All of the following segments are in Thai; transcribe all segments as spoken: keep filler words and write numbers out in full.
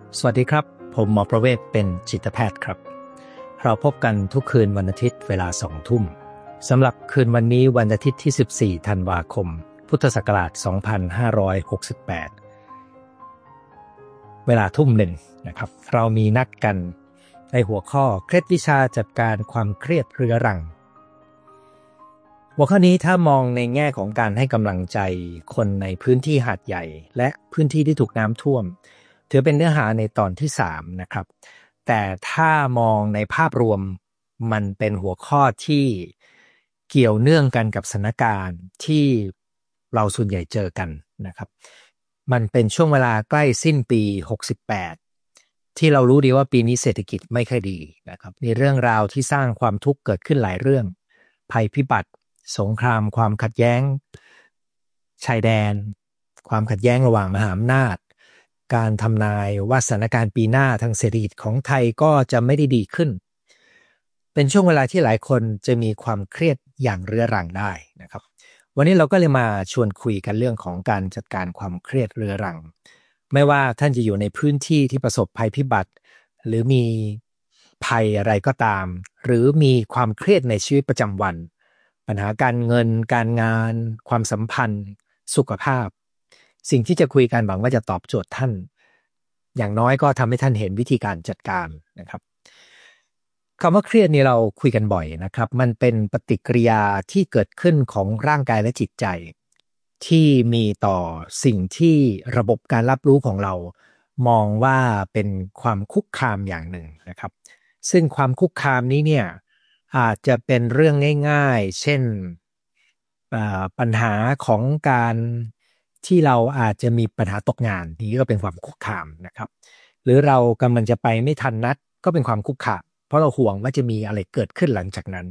สวัสดีครับผมหมอประเวศเป็นจิตแพทย์ครับเราพบกันทุกคืนวันอาทิตย์เวลาสองทุ่มสำหรับคืนวันนี้วันอาทิตย์ที่สิบสี่ธันวาคมพุทธศักราชสองพันห้าร้อยหกสิบแปดเวลาทุ่มหนึ่งนะครับเรามีนัดกันในหัวข้อเคล็ดวิชาจัดการความเครียดเรื้อรังหัวข้อนี้ถ้ามองในแง่ของการให้กำลังใจคนในพื้นที่หาดใหญ่และพื้นที่ที่ถูกน้ำท่วมถือเป็นเนื้อหาในตอนที่สามนะครับแต่ถ้ามองในภาพรวมมันเป็นหัวข้อที่เกี่ยวเนื่องกันกับสถานการณ์ที่เราส่วนใหญ่เจอกันนะครับมันเป็นช่วงเวลาใกล้สิ้นปีหกสิบแปดที่เรารู้ดีว่าปีนี้เศรษฐกิจไม่ค่อยดีนะครับมีเรื่องราวที่สร้างความทุกข์เกิดขึ้นหลายเรื่องภัยพิบัติสงครามความขัดแย้งชายแดนความขัดแย้งระหว่างมหาอำนาจการทำนายว่าสถานการณ์ปีหน้าทางเศรษฐกิจของไทยก็จะไม่ได้ดีขึ้นเป็นช่วงเวลาที่หลายคนจะมีความเครียดอย่างเรื้อรังได้นะครับวันนี้เราก็เลยมาชวนคุยกันเรื่องของการจัดการความเครียดเรื้อรังไม่ว่าท่านจะอยู่ในพื้นที่ที่ประสบภัยพิบัติหรือมีภัยอะไรก็ตามหรือมีความเครียดในชีวิตประจำวันปัญหาการเงินการงานความสัมพันธ์สุขภาพสิ่งที่จะคุยกันหวังว่าจะตอบโจทย์ท่านอย่างน้อยก็ทำให้ท่านเห็นวิธีการจัดการนะครับคำว่าเครียดนี่เราคุยกันบ่อยนะครับมันเป็นปฏิกิริยาที่เกิดขึ้นของร่างกายและจิตใจที่มีต่อสิ่งที่ระบบการรับรู้ของเรามองว่าเป็นความคุกคามอย่างหนึ่งนะครับซึ่งความคุกคามนี้เนี่ยอาจจะเป็นเรื่องง่ายๆเช่นปัญหาของการที่เราอาจจะมีปัญหาตกงานนี่ก็เป็นความคุกคามนะครับหรือเรากำลังจะไปไม่ทันนัดก็เป็นความคุกคามเพราะเราห่วงว่าจะมีอะไรเกิดขึ้นหลังจากนั้น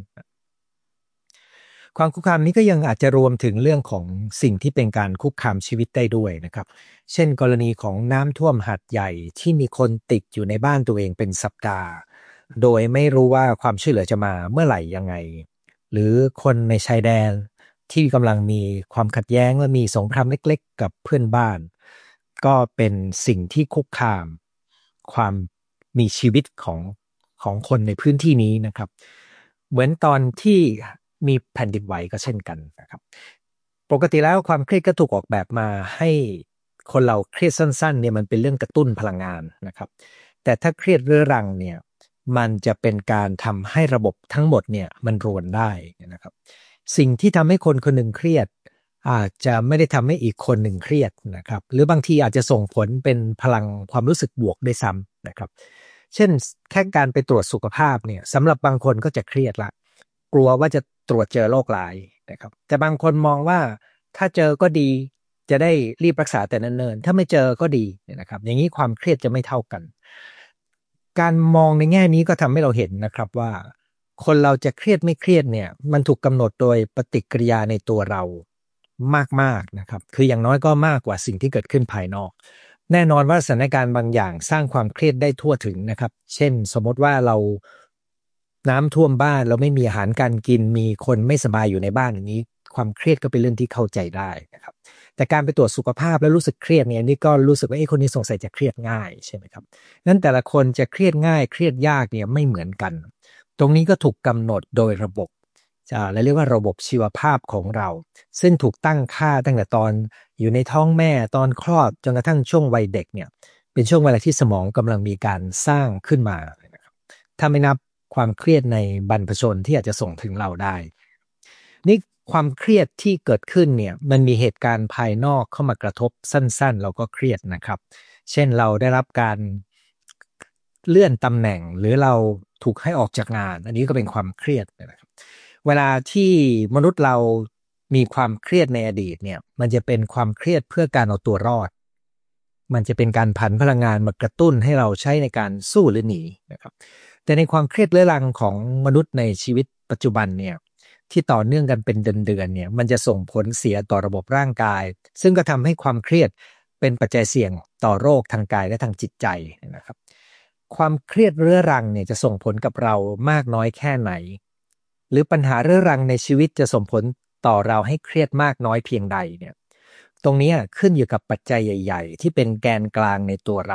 ความคุกคามนี้ก็ยังอาจจะรวมถึงเรื่องของสิ่งที่เป็นการคุกคามชีวิตได้ด้วยนะครับเช่นกรณีของน้ำท่วมหาดใหญ่ที่มีคนติดอยู่ในบ้านตัวเองเป็นสัปดาห์โดยไม่รู้ว่าความช่วยเหลือจะมาเมื่อไหร่ยังไงหรือคนในชายแดนที่กำลังมีความขัดแย้งและมีสงครามเล็กๆกับเพื่อนบ้านก็เป็นสิ่งที่คุกคามความมีชีวิตของของคนในพื้นที่นี้นะครับเหมือนตอนที่มีแผ่นดินไหวก็เช่นกันนะครับปกติแล้วความเครียดก็ถูกออกแบบมาให้คนเราเครียดสั้นๆเนี่ยมันเป็นเรื่องกระตุ้นพลังงานนะครับแต่ถ้าเครียดเรื้อรังเนี่ยมันจะเป็นการทำให้ระบบทั้งหมดเนี่ยมันรวนได้นะครับสิ่งที่ทำให้คนคนหนึ่งเครียดอาจจะไม่ได้ทำให้อีกคนหนึ่งเครียดนะครับหรือบางทีอาจจะส่งผลเป็นพลังความรู้สึกบวกด้วยซ้ำนะครับเช่นแค่การไปตรวจสุขภาพเนี่ยสำหรับบางคนก็จะเครียดละกลัวว่าจะตรวจเจอโรคร้ายนะครับแต่บางคนมองว่าถ้าเจอก็ดีจะได้รีบรักษาแต่เนิ่นๆถ้าไม่เจอก็ดีนะครับอย่างนี้ความเครียดจะไม่เท่ากันการมองในแง่นี้ก็ทำให้เราเห็นนะครับว่าคนเราจะเครียดไม่เครียดเนี่ยมันถูกกำหนดโดยปฏิกิริยาในตัวเรามากๆนะครับคืออย่างน้อยก็มากกว่าสิ่งที่เกิดขึ้นภายนอกแน่นอนว่าสถานการณ์บางอย่างสร้างความเครียดได้ทั่วถึงนะครับเช่นสมมติว่าเราน้ำท่วมบ้านเราไม่มีอาหารการกินมีคนไม่สบายอยู่ในบ้านอย่างนี้ความเครียดก็เป็นเรื่องที่เข้าใจได้นะครับแต่การไปตรวจสุขภาพแล้วรู้สึกเครียดเนี่ยนี่ก็รู้สึกว่าไอ้คนนี้สงสัยจะเครียดง่ายใช่ไหมครับนั้นแต่ละคนจะเครียดง่ายเครียดยากเนี่ยไม่เหมือนกันตรงนี้ก็ถูกกำหนดโดยระบบจะเรียกว่าระบบชีวภาพของเราซึ่งถูกตั้งค่าตั้งแต่ตอนอยู่ในท้องแม่ตอนคลอดจนกระทั่งช่วงวัยเด็กเนี่ยเป็นช่วงเวลาที่สมองกำลังมีการสร้างขึ้นมานะครับถ้าไม่นับความเครียดในบรรพชนที่อาจจะส่งถึงเราได้นี่ความเครียดที่เกิดขึ้นเนี่ยมันมีเหตุการณ์ภายนอกเข้ามากระทบสั้นๆเราก็เครียดนะครับเช่นเราได้รับการเลื่อนตำแหน่งหรือเราถูกให้ออกจากงานอันนี้ก็เป็นความเครียดนะครับเวลาที่มนุษย์เรามีความเครียดในอดีตเนี่ยมันจะเป็นความเครียดเพื่อการเอาตัวรอดมันจะเป็นการผันพลังงานมากระตุ้นให้เราใช้ในการสู้หรือหนีนะครับแต่ในความเครียดเรื้อรังของมนุษย์ในชีวิตปัจจุบันเนี่ยที่ต่อเนื่องกันเป็นเดือนๆเนี่ยมันจะส่งผลเสียต่อระบบร่างกายซึ่งก็ทำให้ความเครียดเป็นปัจจัยเสี่ยงต่อโรคทางกายและทางจิตใจนะครับความเครียดเรื้อรังเนี่ยจะส่งผลกับเรามากน้อยแค่ไหนหรือปัญหาเรื้อรังในชีวิตจะส่งผลต่อเราให้เครียดมากน้อยเพียงใดเนี่ยตรงนี้ขึ้นอยู่กับปัจจัยใหญ่ๆที่เป็นแกนกลางในตัวเรา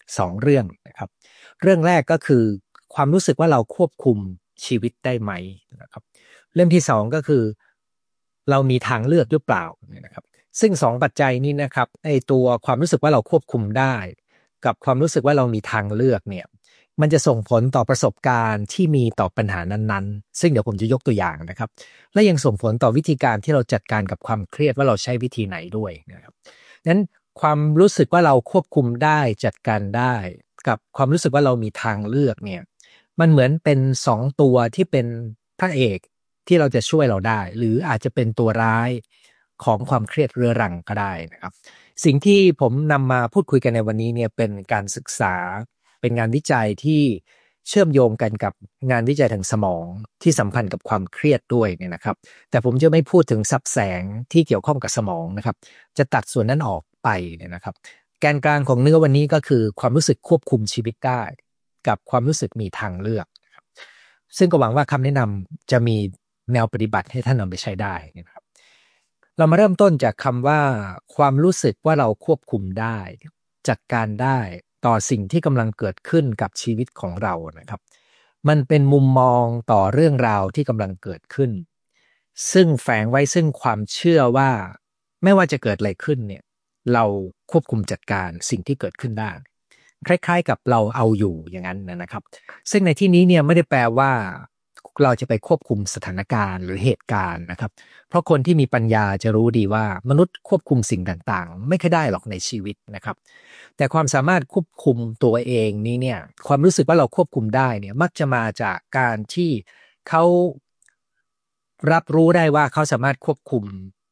สองเรื่องนะครับเรื่องแรกก็คือความรู้สึกว่าเราควบคุมชีวิตได้ไหมนะครับเรื่องที่สองก็คือเรามีทางเลือกหรือเปล่านะครับซึ่งสองปัจจัยนี้นะครับไอตัวความรู้สึกว่าเราควบคุมได้กับความรู้สึกว่าเรามีทางเลือกเนี่ยมันจะส่งผลต่อประสบการณ์ที่มีต่อปัญหานั้นๆซึ่งเดี๋ยวผมจะยกตัวอย่างนะครับและยังส่งผลต่อวิธีการที่เราจัดการกับความเครียดว่าเราใช้วิธีไหนด้วยนะครับนั้นความรู้สึกว่าเราควบคุมได้จัดการได้กับความรู้สึกว่าเรามีทางเลือกเนี่ยมันเหมือนเป็นสองตัวที่เป็นพระเอกที่เราจะช่วยเราได้หรืออาจจะเป็นตัวร้ายของความเครียดเรื้อรังก็ได้นะครับสิ่งที่ผมนำมาพูดคุยกันในวันนี้เนี่ยเป็นการศึกษาเป็นงานวิจัยที่เชื่อมโยงกันกับงานวิจัยทางสมองที่สัมพันธ์กับความเครียดด้วยเนี่ยนะครับแต่ผมจะไม่พูดถึงซับแสงที่เกี่ยวข้องกับสมองนะครับจะตัดส่วนนั้นออกไปเนี่ยนะครับแกนกลางของเนื้อวันนี้ก็คือความรู้สึกควบคุมชีวิตได้กับความรู้สึกมีทางเลือกซึ่งก็หวังว่าคำแนะนำจะมีแนวปฏิบัติให้ท่านนำไปใช้ได้นะครับเรามาเริ่มต้นจากคำว่าความรู้สึกว่าเราควบคุมได้จัดการได้ต่อสิ่งที่กำลังเกิดขึ้นกับชีวิตของเรานะครับมันเป็นมุมมองต่อเรื่องราวที่กำลังเกิดขึ้นซึ่งแฝงไว้ซึ่งความเชื่อว่าไม่ว่าจะเกิดอะไรขึ้นเนี่ยเราควบคุมจัดการสิ่งที่เกิดขึ้นได้คล้ายๆกับเราเอาอยู่อย่างนั้นนะครับซึ่งในที่นี้เนี่ยไม่ได้แปลว่าเราจะไปควบคุมสถานการณ์หรือเหตุการณ์นะครับเพราะคนที่มีปัญญาจะรู้ดีว่ามนุษย์ควบคุมสิ่งต่างๆไม่เคยได้หรอกในชีวิตนะครับแต่ความสามารถควบคุมตัวเองนี้เนี่ยความรู้สึกว่าเราควบคุมได้เนี่ยมักจะมาจากการที่เขารับรู้ได้ว่าเขาสามารถควบคุม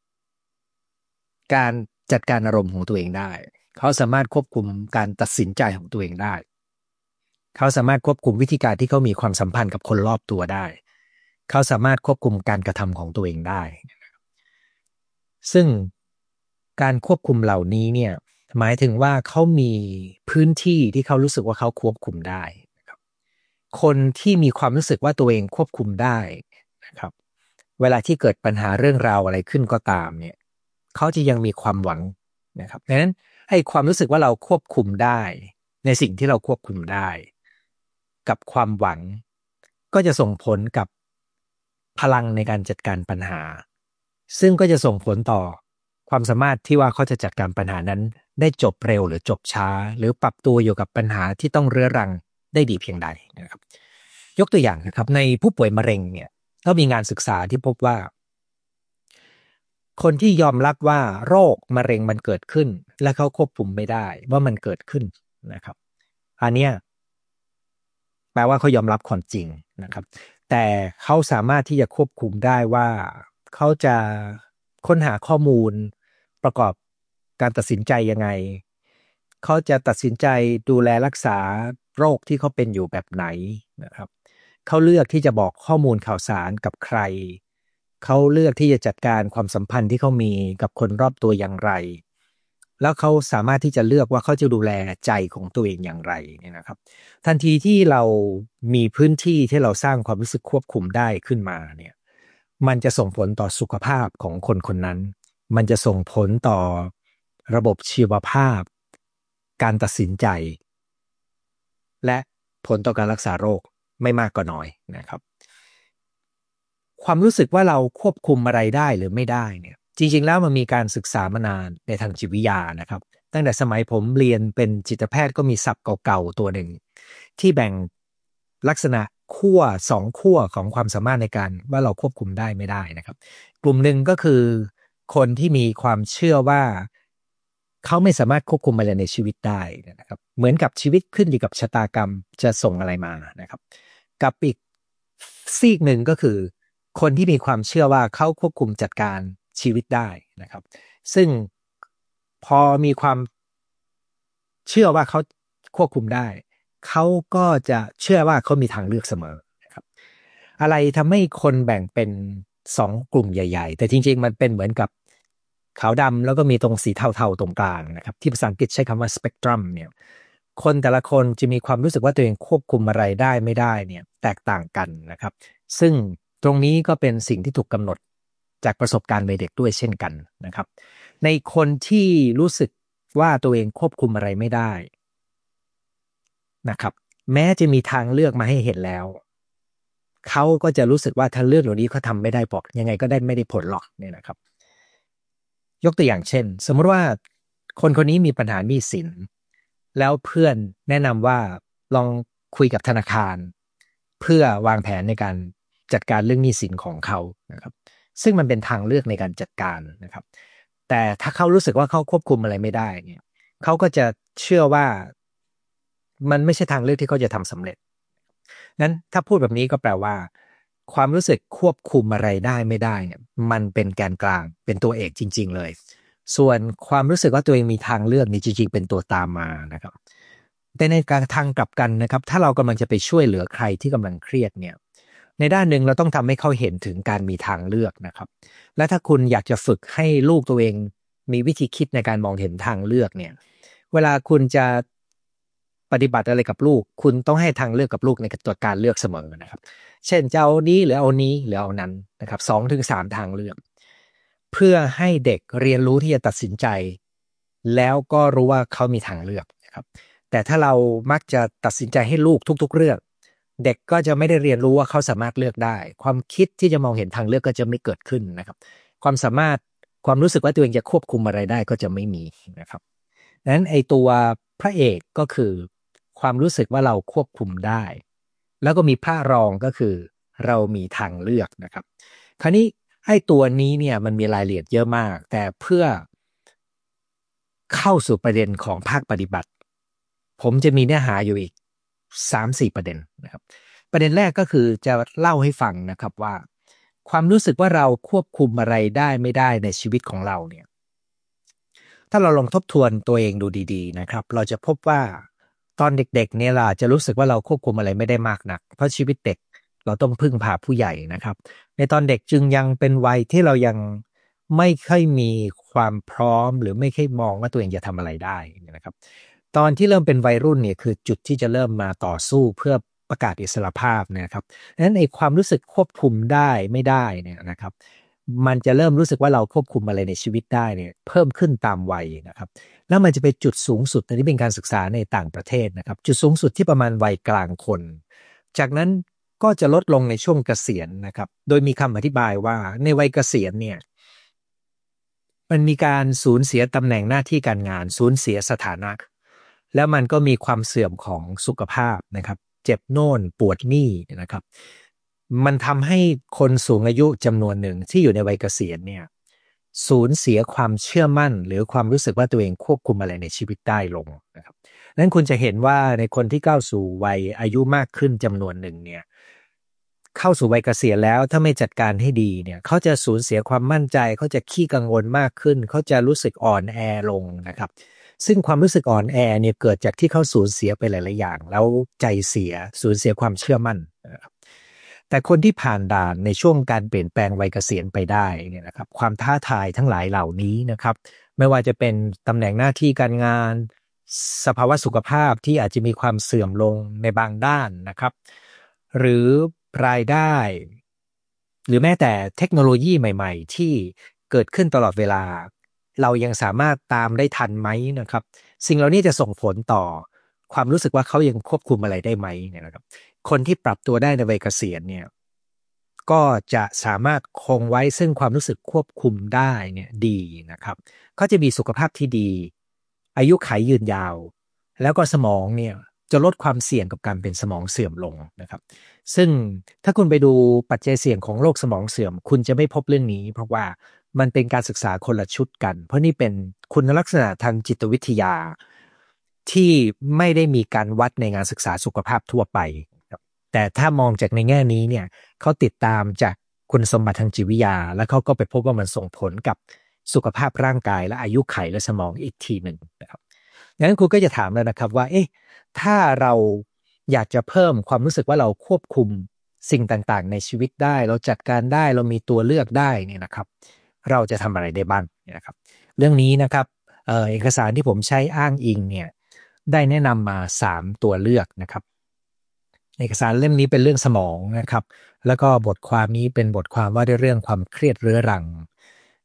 การจัดการอารมณ์ของตัวเองได้เขาสามารถควบคุมการตัดสินใจของตัวเองได้เขาสามารถควบคุมวิธีการที่เขามีความสัมพันธ์กับคนรอบตัวได้เขาสามารถควบคุมการกระทำของตัวเองได้ซึ่งการควบคุมเหล่านี้เนี่ยหมายถึงว่าเขามีพื้นที่ที่เขารู้สึกว่าเขาควบคุมได้นะครับคนที่มีความรู้สึกว่าตัวเองควบคุมได้นะครับเวลาที่เกิดปัญหาเรื่องราวอะไรขึ้นก็ตามเนี่ยเขาจะยังมีความหวังนะครับดังนั้นไอ้ความรู้สึกว่าเราควบคุมได้ในสิ่งที่เราควบคุมได้กับความหวังก็จะส่งผลกับพลังในการจัดการปัญหาซึ่งก็จะส่งผลต่อความสามารถที่ว่าเขาจะจัดการปัญหานั้นได้จบเร็วหรือจบช้าหรือปรับตัวอยู่กับปัญหาที่ต้องเรื้อรังได้ดีเพียงใดนะครับยกตัวอย่างนะครับในผู้ป่วยมะเร็งเนี่ยก็มีงานศึกษาที่พบว่าคนที่ยอมรับว่าโรคมะเร็งมันเกิดขึ้นและเขาควบคุมไม่ได้ว่ามันเกิดขึ้นนะครับอันเนี้ยแปลว่าเขายอมรับความจริงนะครับแต่เขาสามารถที่จะควบคุมได้ว่าเขาจะค้นหาข้อมูลประกอบการตัดสินใจยังไงเขาจะตัดสินใจดูแลรักษาโรคที่เขาเป็นอยู่แบบไหนนะครับเขาเลือกที่จะบอกข้อมูลข่าวสารกับใครเขาเลือกที่จะจัดการความสัมพันธ์ที่เขามีกับคนรอบตัวอย่างไรแล้วเขาสามารถที่จะเลือกว่าเขาจะดูแลใจของตัวเองอย่างไรเนี่ยนะครับทันทีที่เรามีพื้นที่ที่เราสร้างความรู้สึกควบคุมได้ขึ้นมาเนี่ยมันจะส่งผลต่อสุขภาพของคนคนนั้นมันจะส่งผลต่อระบบชีวภาพการตัดสินใจและผลต่อการรักษาโรคไม่มากก็น้อยนะครับความรู้สึกว่าเราควบคุมอะไรได้หรือไม่ได้เนี่ยจริงๆแล้วมันมีการศึกษามานานในทางจิตวิทยานะครับตั้งแต่สมัยผมเรียนเป็นจิตแพทย์ก็มีศัพท์เก่าๆตัวหนึ่งที่แบ่งลักษณะขั้วสองขั้วของความสามารถในการว่าเราควบคุมได้ไม่ได้นะครับกลุ่มหนึ่งก็คือคนที่มีความเชื่อว่าเขาไม่สามารถควบคุมอะไรในชีวิตได้นะครับเหมือนกับชีวิตขึ้นอยู่กับชะตากรรมจะส่งอะไรมานะครับกับอีกซีกหนึ่งก็คือคนที่มีความเชื่อว่าเขาควบคุมจัดการชีวิตได้นะครับซึ่งพอมีความเชื่อว่าเขาควบคุมได้เขาก็จะเชื่อว่าเขามีทางเลือกเสมอนะครับอะไรทำให้คนแบ่งเป็นสองกลุ่มใหญ่ๆแต่จริงๆมันเป็นเหมือนกับขาวดำแล้วก็มีตรงสีเทาๆตรงกลางนะครับที่ภาษาอังกฤษใช้คำว่าสเปกตรัมเนี่ยคนแต่ละคนจะมีความรู้สึกว่าตัวเองควบคุมอะไรได้ไม่ได้เนี่ยแตกต่างกันนะครับซึ่งตรงนี้ก็เป็นสิ่งที่ถูกกำหนดจากประสบการณ์วัยเด็กด้วยเช่นกันนะครับในคนที่รู้สึกว่าตัวเองควบคุมอะไรไม่ได้นะครับแม้จะมีทางเลือกมาให้เห็นแล้วเขาก็จะรู้สึกว่าทางเลือกเหล่านี้เขาทำไม่ได้บอกยังไงก็ได้ไม่ได้ผลหรอกเนี่ยนะครับยกตัวอย่างเช่นสมมติว่าคนคนนี้มีปัญหาหนี้สินแล้วเพื่อนแนะนำว่าลองคุยกับธนาคารเพื่อวางแผนในการจัดการเรื่องหนี้สินของเขานะครับซึ่งมันเป็นทางเลือกในการจัดการนะครับแต่ถ้าเขารู้สึกว่าเขาควบคุมอะไรไม่ได้เนี่ยเขาก็จะเชื่อว่ามันไม่ใช่ทางเลือกที่เขาจะทำสำเร็จนั้นถ้าพูดแบบนี้ก็แปลว่าความรู้สึกควบคุมอะไรได้ไม่ได้เนี่ยมันเป็นแกนกลางเป็นตัวเอกจริงๆเลยส่วนความรู้สึกว่าตัวเองมีทางเลือกนี่จริงๆเป็นตัวตามมานะครับแต่ในการทางกลับกันนะครับถ้าเรากำลังจะไปช่วยเหลือใครที่กำลังเครียดเนี่ยในด้านหนึ่งเราต้องทำให้เขาเห็นถึงการมีทางเลือกนะครับและถ้าคุณอยากจะฝึกให้ลูกตัวเองมีวิธีคิดในการมองเห็นทางเลือกเนี่ยเวลาคุณจะปฏิบัติอะไรกับลูกคุณต้องให้ทางเลือกกับลูกในตัวการเลือกเสมอนะครับเช่นจะเอานี้หรือเอานี้หรือเอานั้นนะครับสองถึงสามทางเลือกเพื่อให้เด็กเรียนรู้ที่จะตัดสินใจแล้วก็รู้ว่าเขามีทางเลือกนะครับแต่ถ้าเรามักจะตัดสินใจให้ลูกทุกๆเรื่องเด็กก็จะไม่ได้เรียนรู้ว่าเขาสามารถเลือกได้ความคิดที่จะมองเห็นทางเลือกก็จะไม่เกิดขึ้นนะครับความสามารถความรู้สึกว่าตัวเองจะควบคุมอะไรได้ก็จะไม่มีนะครับดังนั้นไอตัวพระเอกก็คือความรู้สึกว่าเราควบคุมได้แล้วก็มีพระรองก็คือเรามีทางเลือกนะครับคราวนี้ไอ้ตัวนี้เนี่ยมันมีรายละเอียดเยอะมากแต่เพื่อเข้าสู่ประเด็นของภาคปฏิบัติผมจะมีเนื้อหาอยู่อีก สามสี่ ประเด็นนะครับประเด็นแรกก็คือจะเล่าให้ฟังนะครับว่าความรู้สึกว่าเราควบคุมอะไรได้ไม่ได้ในชีวิตของเราเนี่ยถ้าเราลองทบทวนตัวเองดูดีๆนะครับเราจะพบว่าตอนเด็กๆเนี่ยเราจะรู้สึกว่าเราควบคุมอะไรไม่ได้มากนักเพราะชีวิตเด็กเราต้องพึ่งพาผู้ใหญ่นะครับในตอนเด็กจึงยังเป็นวัยที่เรายังไม่ค่อยมีความพร้อมหรือไม่ค่อยมองว่าตัวเองจะทำอะไรได้นะครับตอนที่เริ่มเป็นวัยรุ่นเนี่ยคือจุดที่จะเริ่มมาต่อสู้เพื่อประกาศอิสรภาพนะครับดังนั้นไอ้ความรู้สึกควบคุมได้ไม่ได้เนี่ยนะครับมันจะเริ่มรู้สึกว่าเราควบคุมอะไรในชีวิตได้เนี่ยเพิ่มขึ้นตามวัยนะครับแล้วมันจะไปจุดสูงสุดอันนี้เป็นการศึกษาในต่างประเทศนะครับจุดสูงสุดที่ประมาณวัยกลางคนจากนั้นก็จะลดลงในช่วงเกษียณนะครับโดยมีคำอธิบายว่าในวัยเกษียณเนี่ยมันมีการสูญเสียตำแหน่งหน้าที่การงานสูญเสียสถานะแล้วมันก็มีความเสื่อมของสุขภาพนะครับเจ็บโน่นปวดนี่นะครับมันทำให้คนสูงอายุจำนวนหนึ่งที่อยู่ในวัยเกษียณเนี่ยสูญเสียความเชื่อมั่นหรือความรู้สึกว่าตัวเองควบคุมอะไรในชีวิตได้ลงนะครับนั้นคุณจะเห็นว่าในคนที่ก้าวสู่วัยอายุมากขึ้นจำนวนหนึ่งเนี่ยเข้าสู่วัยเกษียณแล้วถ้าไม่จัดการให้ดีเนี่ยเขาจะสูญเสียความมั่นใจเขาจะขี้กังวลมากขึ้นเขาจะรู้สึกอ่อนแอลงนะครับซึ่งความรู้สึกอ่อนแอเนี่ยเกิดจากที่เขาสูญเสียไปหลายๆอย่างแล้วใจเสียสูญเสียความเชื่อมั่นนะครับแต่คนที่ผ่านด่านในช่วงการเปลี่ยนแปลงวัยเกษียณไปได้เนี่ยนะครับความท้าทายทั้งหลายเหล่านี้นะครับไม่ว่าจะเป็นตำแหน่งหน้าที่การงานสภาวะสุขภาพที่อาจจะมีความเสื่อมลงในบางด้านนะครับหรือรายได้หรือแม้แต่เทคโนโลยีใหม่ๆที่เกิดขึ้นตลอดเวลาเรายังสามารถตามได้ทันไหมนะครับสิ่งเหล่านี้จะส่งผลต่อความรู้สึกว่าเขายังควบคุมอะไรได้ไหมเนี่ยนะครับคนที่ปรับตัวได้ในวัยเกษียณเนี่ยก็จะสามารถคงไว้ซึ่งความรู้สึกควบคุมได้เนี่ยดีนะครับเขาจะมีสุขภาพที่ดีอายุขัยยืนยาวแล้วก็สมองเนี่ยจะลดความเสี่ยงกับการเป็นสมองเสื่อมลงนะครับซึ่งถ้าคุณไปดูปัจจัยเสี่ยงของโรคสมองเสื่อมคุณจะไม่พบเรื่องนี้เพราะว่ามันเป็นการศึกษาคนละชุดกันเพราะนี่เป็นคุณลักษณะทางจิตวิทยาที่ไม่ได้มีการวัดในงานศึกษาสุขภาพทั่วไปครับแต่ถ้ามองจากในแง่นี้เนี่ยเขาติดตามจากคุณสมบัติทางจิตวิทยาแล้วเขาก็ไปพบว่ามันส่งผลกับสุขภาพร่างกายและอายุขัยและสมองอีกทีหนึ่งนะครับงั้นคุณก็จะถามแล้วนะครับว่าเอ๊ะถ้าเราอยากจะเพิ่มความรู้สึกว่าเราควบคุมสิ่งต่างๆในชีวิตได้เราจัดการได้เรามีตัวเลือกได้เนี่ยนะครับเราจะทำอะไรได้บ้างนะครับเรื่องนี้นะครับเอ่อเอกสารที่ผมใช้อ้างอิงเนี่ยได้แนะนำมาสามตัวเลือกนะครับเอกสารเล่มนี้เป็นเรื่องสมองนะครับแล้วก็บทความนี้เป็นบทความว่าด้วยเรื่องความเครียดเรื้อรัง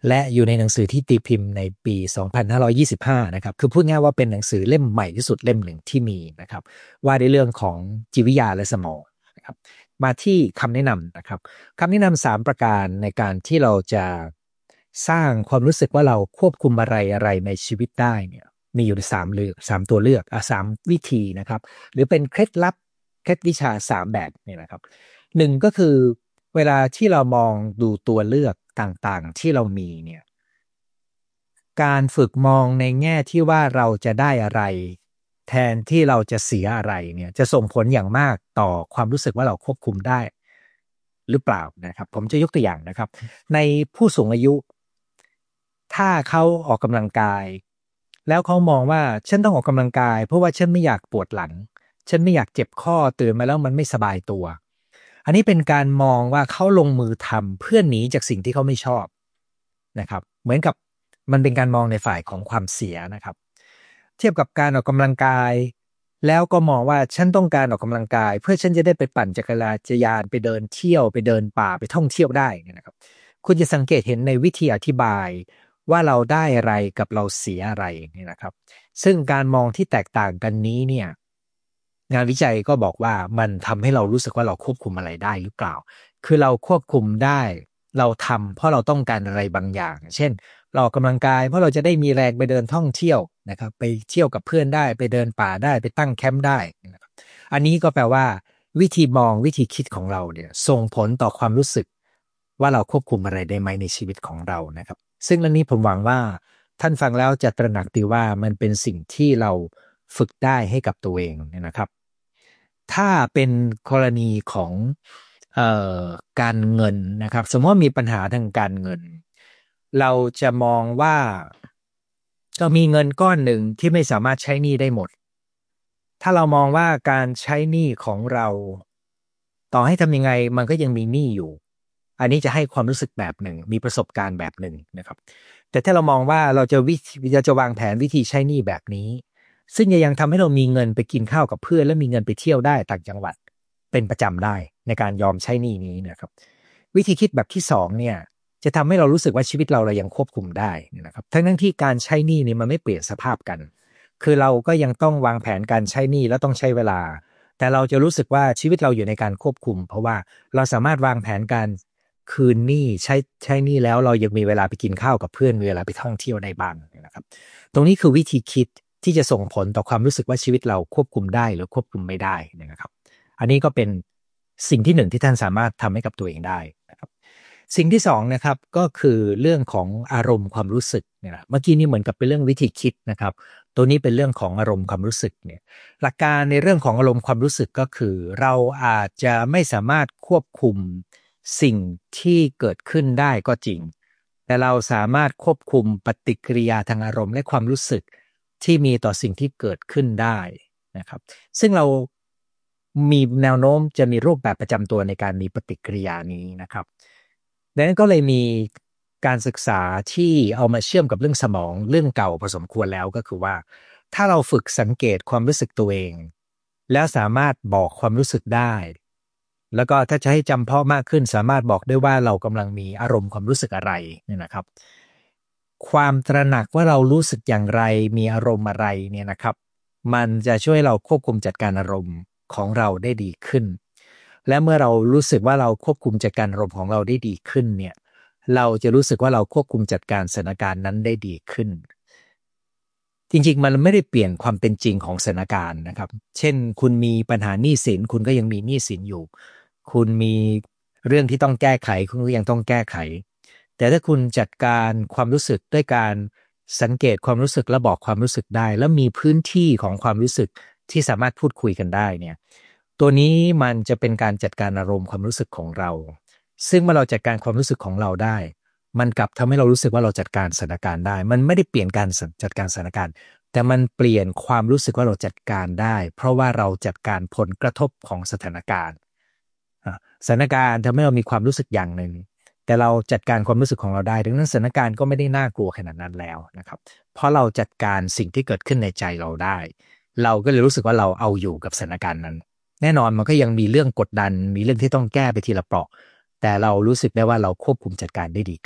และอยู่ในหนังสือที่ตีพิมพ์ในปี สองพันห้าร้อยยี่สิบห้า นะครับคือพูดง่ายว่าเป็นหนังสือเล่มใหม่ที่สุดเล่มหนึ่งที่มีนะครับว่าในเรื่องของจิตวิทยาและสมองนะครับมาที่คำแนะนำนะครับคำแนะนำสามประการในการที่เราจะสร้างความรู้สึกว่าเราควบคุมอะไรอะไรในชีวิตได้เนี่ยมีอยู่ในสามเลือกสามตัวเลือกอ่ะสามวิธีนะครับหรือเป็นเคล็ดลับเคล็ดวิชาสามแบบเนี่ยนะครับหนึ่งก็คือเวลาที่เรามองดูตัวเลือกต่างๆที่เรามีเนี่ยการฝึกมองในแง่ที่ว่าเราจะได้อะไรแทนที่เราจะเสียอะไรเนี่ยจะส่งผลอย่างมากต่อความรู้สึกว่าเราควบคุมได้หรือเปล่านะครับผมจะยกตัวอย่างนะครับในผู้สูงอายุถ้าเขาออกกำลังกายแล้วเขามองว่าฉันต้องออกกำลังกายเพราะว่าฉันไม่อยากปวดหลังฉันไม่อยากเจ็บข้อตื่นมาแล้วมันไม่สบายตัวอันนี้เป็นการมองว่าเขาลงมือทำเพื่อหนีจากสิ่งที่เขาไม่ชอบนะครับเหมือนกับมันเป็นการมองในฝ่ายของความเสียนะครับเทียบกับการออกกำลังกายแล้วก็มองว่าฉันต้องการออกกำลังกายเพื่อฉันจะได้ไปปั่นจักรยานไปเดินเที่ยวไปเดินป่าไปท่องเที่ยวได้นะครับคุณจะสังเกตเห็นในวิธีอธิบายว่าเราได้อะไรกับเราเสียอะไรนี่นะครับซึ่งการมองที่แตกต่างกันนี้เนี่ยงานวิจัยก็บอกว่ามันทำให้เรารู้สึกว่าเราควบคุมอะไรได้หรือเปล่าคือเราควบคุมได้เราทำเพราะเราต้องการอะไรบางอย่างเช่นเราออกกำลังกายเพราะเราจะได้มีแรงไปเดินท่องเที่ยวนะครับไปเที่ยวกับเพื่อนได้ไปเดินป่าได้ไปตั้งแคมป์ได้นะครับอันนี้ก็แปลว่าวิธีมองวิธีคิดของเราเนี่ยส่งผลต่อความรู้สึกว่าเราควบคุมอะไรได้ไหมในชีวิตของเรานะครับซึ่งเรื่องนี้ผมหวังว่าท่านฟังแล้วจะตระหนักดีว่ามันเป็นสิ่งที่เราฝึกได้ให้กับตัวเองนะครับถ้าเป็นกรณีของเอ่อการเงินนะครับสมมติว่ามีปัญหาทางการเงินเราจะมองว่าเรามีเงินก้อนหนึ่งที่ไม่สามารถใช้หนี้ได้หมดถ้าเรามองว่าการใช้หนี้ของเราต่อให้ทำยังไงมันก็ยังมีหนี้อยู่อันนี้จะให้ความรู้สึกแบบหนึ่งมีประสบการณ์แบบหนึ่งนะครับแต่ถ้าเรามองว่าเราจะวิเราจะวางแผนวิธีใช้หนี้แบบนี้ซึ่งยังทำให้เรามีเงินไปกินข้าวกับเพื่อนและมีเงินไปเที่ยวได้ต่างจังหวัดเป็นประจำได้ในการยอมใช้หนี้นี้นะครับวิธีคิดแบบที่สองเนี่ยจะทำให้เรารู้สึกว่าชีวิตเราเรายังควบคุมได้นะครับทั้งทั้งที่การใช้หนี้นี่มันไม่เปลี่ยนสภาพกันคือเราก็ยังต้องวางแผนการใช้หนี้แล้วต้องใช้เวลาแต่เราจะรู้สึกว่าชีวิตเราอยู่ในการควบคุมเพราะว่าเราสามารถวางแผนการคืนหนี้ใช้ใช้หนี้แล้วเรายังมีเวลาไปกินข้าวกับเพื่อนมีเวลาไปท่องเที่ยวได้บ้างนะครับตรงนี้คือวิธีคิดที่จะส่งผลต่อความรู้สึกว่าชีวิตเราควบคุมได้หรือควบคุมไม่ได้นะครับอันนี้ก็เป็นสิ่งที่หนึ่งที่ท่านสามารถทำให้กับตัวเองได้นะครับสิ่งที่สองนะครับก็คือเรื่องของอารมณ์ความรู้สึกเนี่ยเมื่อกี้นี่เหมือนกับเป็นเรื่องวิธีคิดนะครับตัวนี้เป็นเรื่องของอารมณ์ความรู้สึกเนี่ยหลักการในเรื่องของอารมณ์ความรู้สึกก็คือเราอาจจะไม่สามารถควบคุมสิ่งที่เกิดขึ้นได้ก็จริงแต่เราสามารถควบคุมปฏิกิริยาทางอารมณ์และความรู้สึกที่มีต่อสิ่งที่เกิดขึ้นได้นะครับซึ่งเรามีแนวโน้มจะมีรูปแบบประจำตัวในการมีปฏิกิริยานี้นะครับดังนั้นก็เลยมีการศึกษาที่เอามาเชื่อมกับเรื่องสมองเรื่องเก่าพอสมควรแล้วก็คือว่าถ้าเราฝึกสังเกตความรู้สึกตัวเองแล้วสามารถบอกความรู้สึกได้แล้วก็ถ้าจะให้จำเพาะมากขึ้นสามารถบอกได้ว่าเรากำลังมีอารมณ์ความรู้สึกอะไรเนี่ยนะครับความตระหนักว่าเรารู้สึกอย่างไรมีอารมณ์อะไรเนี่ยนะครับมันจะช่วยเราควบคุมจัดการอารมณ์ของเราได้ดีขึ้นและเมื่อเรารู้สึกว่าเราควบคุมจัดการอารมณ์ของเราได้ดีขึ้นเนี่ยเราจะรู้สึกว่าเราควบคุมจัดการสถานการณ์นั้นได้ดีขึ้นจริงๆมันไม่ได้เปลี่ยนความเป็นจริงของสถานการณ์นะครับเช่นคุณมีปัญหาหนี้สินคุณก็ยังมีหนี้สินอยู่คุณมีเรื่องที่ต้องแก้ไขคุณก็ยังต้องแก้ไขแต่ถ้าคุณจัดการความรู้สึกด้วยการสังเกตความรู้สึกและบอกความรู้สึกได้แล้วมีพื้นที่ของความรู้สึกที่สามารถพูดคุยกันได้เนี่ยตัวนี้มันจะเป็นการจัดการอารมณ์ความรู้สึกของเราซึ่งเมื่อเราจัดการความรู้สึกของเราได้มันกลับทำให้เรารู้สึกว่าเราจัดการสถานการณ์ได้มันไม่ได้เปลี่ยนการจัดการสถานการณ์แต่มันเปลี่ยนความรู้สึกว่าเราจัดการได้เพราะว่าเราจัดการผลกระทบของสถานการณ์สถานการณ์ทำให้เรามีความรู้สึกอย่างหนึ่งแต่เราจัดการความรู้สึกของเราได้ดังนั้นสถานการณ์ก็ไม่ได้น่ากลัวขนาดนั้นแล้วนะครับเพราะเราจัดการสิ่งที่เกิดขึ้นในใจเราได้เราก็เลยรู้สึกว่าเราเอาอยู่กับสถานการณ์นั้นแน่นอนมันก็ยังมีเรื่องกดดันมีเรื่องที่ต้องแก้ไปทีละเปราะแต่เรารู้สึกได้ว่าเราควบคุมจัดการได้ดีขึ้น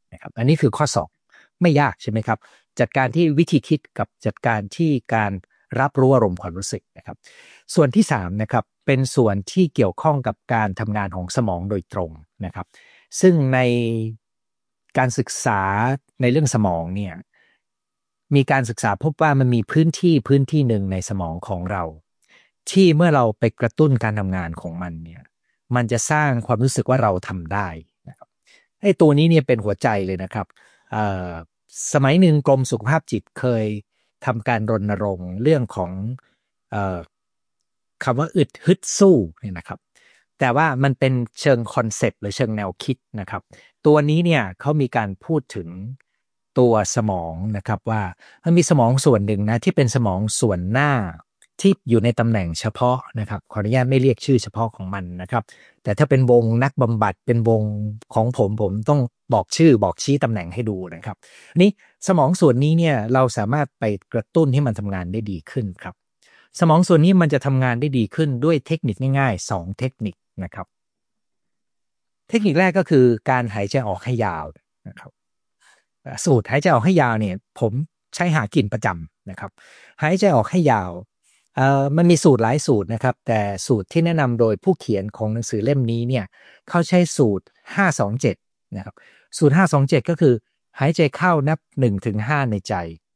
นะครับอันนี้คือข้อสองไม่ยากใช่ไหมครับจัดการที่วิธีคิดกับจัดการที่การรับรู้อารมณ์ความรู้สึกนะครับส่วนที่สามนะครับเป็นส่วนที่เกี่ยวข้องกับการทำงานของสมองโดยตรงนะครับซึ่งในการศึกษาในเรื่องสมองเนี่ยมีการศึกษาพบว่ามันมีพื้นที่พื้นที่หนึ่งในสมองของเราที่เมื่อเราไปกระตุ้นการทำงานของมันเนี่ยมันจะสร้างความรู้สึกว่าเราทำได้นะครับไอ้ตัวนี้เนี่ยเป็นหัวใจเลยนะครับสมัยหนึ่งกรมสุขภาพจิตเคยทำการรณรงค์เรื่องของเอ่อคำว่าอึดฮึดสู้เนี่ยนะครับแต่ว่ามันเป็นเชิงคอนเซปต์หรือเชิงแนวคิดนะครับตัวนี้เนี่ยเขามีการพูดถึงตัวสมองนะครับว่ามันมีสมองส่วนหนึ่งนะที่เป็นสมองส่วนหน้าที่อยู่ในตำแหน่งเฉพาะนะครับขออนุญาตไม่เรียกชื่อเฉพาะของมันนะครับแต่ถ้าเป็นวงนักบำบัดเป็นวงของผมผมต้องบอกชื่อบอกชี้ตำแหน่งให้ดูนะครับนี่สมองส่วนนี้เนี่ยเราสามารถไปกระตุ้นให้มันทำงานได้ดีขึ้นครับสมองส่วนนี้มันจะทำงานได้ดีขึ้นด้วยเทคนิคง่ายๆสองเทคนิคนะครับเทคนิคแรกก็คือการหายใจออกให้ยาวนะครับสูตรหายใจออกให้ยาวเนี่ยผมใช้หากินประจำนะครับหายใจออกให้ยาวเอ่อมันมีสูตรหลายสูตรนะครับแต่สูตรที่แนะนำโดยผู้เขียนของหนังสือเล่มนี้เนี่ยเขาใช้สูตรห้า สอง เจ็ดนะครับสูตรห้า สอง เจ็ดก็คือหายใจเข้านับ หนึ่งถึงห้า ในใจ